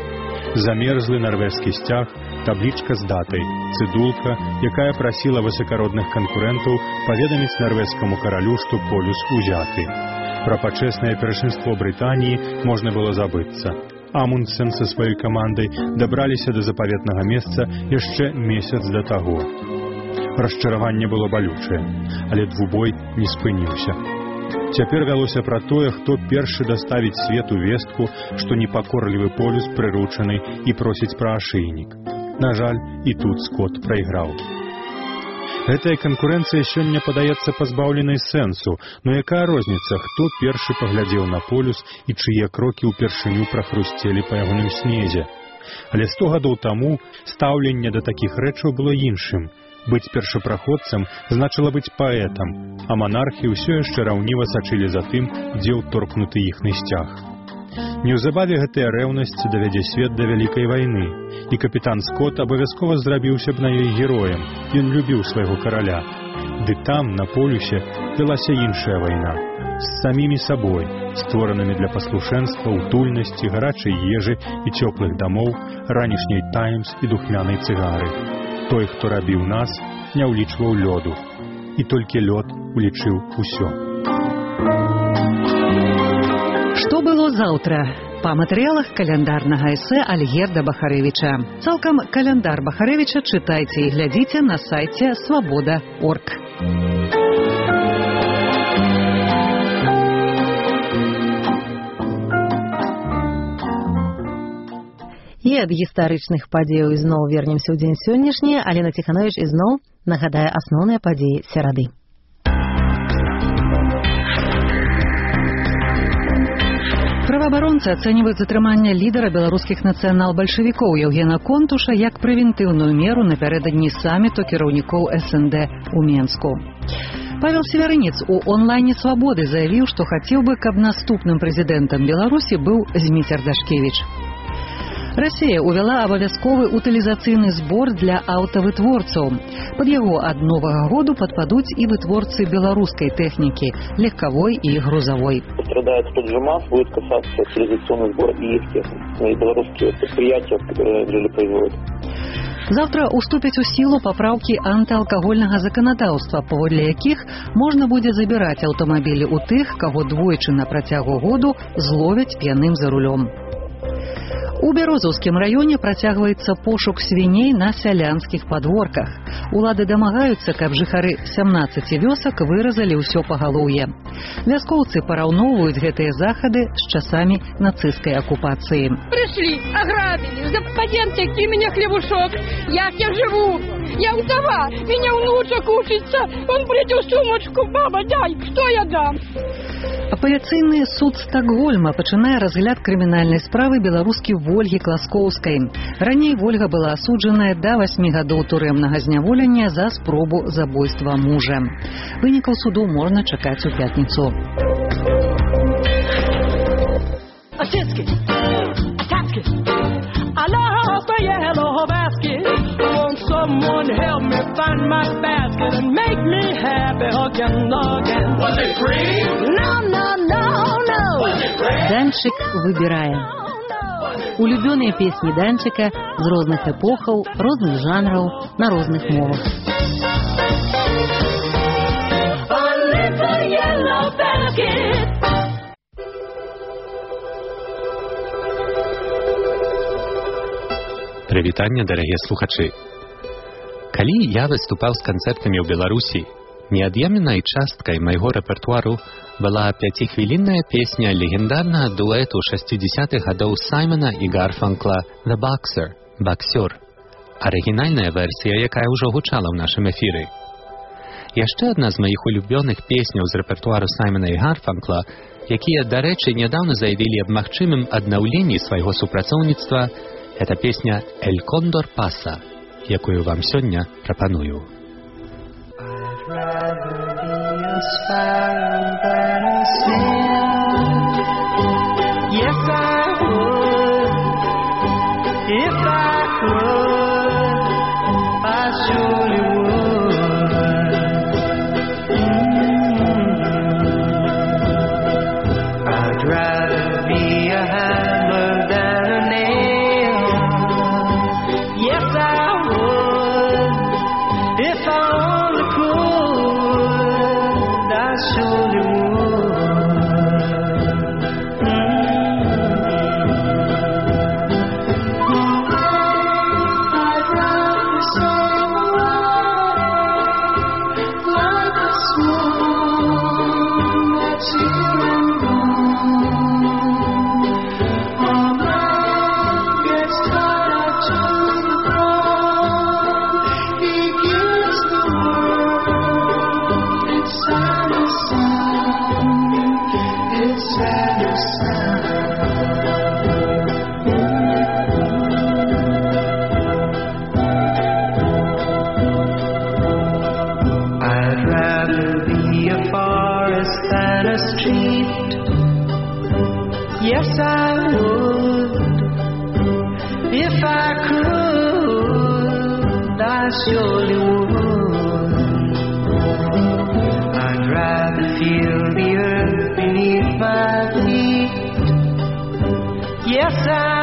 замерзлы нарвежскі сцяг, таблічка з датай, цыдулка, якая прасіла высакародных канкурэнтаў паведаміць нарвежскаму каралю, што полюс узяты. Пра пачэснае першынство Брытаніі можна было забыцца. Амундсен са сваёй камандай дабраліся да запаветнага месца яшчэ месяц да таго. Расчараванне было балючае, але двубой не спыніўся. Цяпер вялося пра тое, хто першы даставіць свету вестку, што непакорлівы полюс прыручаны і просіць пра ашыйнік. На жаль, і тут Скотт прайграў. Гэтая канкурэнцыя сёння падаецца пазбаўленай сэнсу, но якая розніца, хто першы паглядзеў на полюс і чые крокі ўпершыню прахрусцелі па ягоным снезе. Але 100 гадоў таму стаўленне да такіх рэчаў было іншым. Быць першапраходцам значыла быць паэтам, а манархі ўсё яшчэ раўніва сачылі за тым, дзе ўторкнуты іхны сцяг. Неўзабаве гэтая рэўнасць давядзе свет да вялікай вайны, і капітан Скотт абавязкова зрабіўся б на ёй героем, ён любіў свайго караля. Ды там, на полюсе, вялася іншая вайна, з самімі сабой, створанымі для паслушэнства, утульнасці, гарачай ежы і цёплых дамоў, ранішняй «Таймс» і духмянай цыгары. Той, хто рабіў нас, не ўлічваў лёду. І толькі лёд улічыў усё. Што было заўтра? Па матэрыялах каляндарнага эсэ Альгерда Бахарэвіча. Цалкам каляндар Бахарэвіча чытайце і глядзіце на сайце свабода.орг. І ад гістарычных падзеяў ізноў вернемся ў дзень сённяшні. Алена Ціхановіч ізноў нагадае асноўныя падзеі серады. Праваабаронцы ацэньваюць затрыманне лідара беларускіх нацыянал-бальшавікоў Еўгена Контуша як прэвентыўную меру напярэдадні саміту кіраўнікоў СНД у Менску. Павел Севярынец у онлайне «Свабоды» заявіў, што хацеў бы, каб наступным прэзідэнтам Беларусі быў Зміцер Дашкевіч. Расія ўвяла абавязковы утылізацыйны збор для аўтавытворцаў. Пад яго ад новага году падпадуць і вытворцы беларускай тэхнікі, легкавой і грузовой. Пострадает тот же МАЗ, будет касаться утилизационный сбор и их техники, и белорусские предприятия, которые жили производят. Завтра уступяць у сілу папраўкі антыалкагольнага заканадаўства, паводле якіх можна будзе забіраць аўтамабілі ў тых, каго двойчы на працягу году зловяць п'яным за рулём. У Бярозаўскім раёне працягваецца пошук свіней на сялянскіх падворках. Улады дамагаюцца, каб жыхары 17 вёсак выразалі ўсё пагалоўе. Вяскоўцы параўноўваюць гэтыя захады з часамі нацысцкай акупацыі. Пришли, ограбили, западемте, какие меня хлебушок, як я живу, я удова, меня внучок учится, он придет сумочку, баба, дай, что я дам? Апеляцыйны суд Стокгольма пачынае разгляд крымінальнай справы беларускі Вольгі Класкоўскай. Раней Вольга была асуджаная да 8 гадоў турэмнага зняволення за спробу забойства мужа. Вынікаў суду можна чакаць у пятніцу. Someone help me find my basket and make me happy again. Was it free? No, no, no, no. Was it red? Данчик выбирае. Улюбёныя песні Данчика з розных эпохаў, розных жанраў, на розных мовах. A little yellow basket. Прывітанне, дарагія слухачы. Калі я выступаў з канцэртамі ў Беларусі, неад'емнай часткай майго рэпертуару была 5-хвілінная песня легендарнага дуэту 60-х гадоў Саймона і Гарфанкла «The Boxer» – «Баксёр». Арыгінальная версія, якая ўжо гучала ў нашым эфіры. Яшчэ адна з маіх улюбёных песняў з рэпертуару Саймона і Гарфанкла, якія, дарэчы, нядаўна заявілі аб магчымым аднаўленні свайго супрацоўніцтва, гэта песня «El Condor Pasa», якую вам сёння прапаную. I'd rather be a sparrow than a snail. Yes, I would. If I could, I surely would. I'd rather be a hammer than a nail. I would. If I could, I surely would. I'd rather feel the earth beneath my feet. Yes, I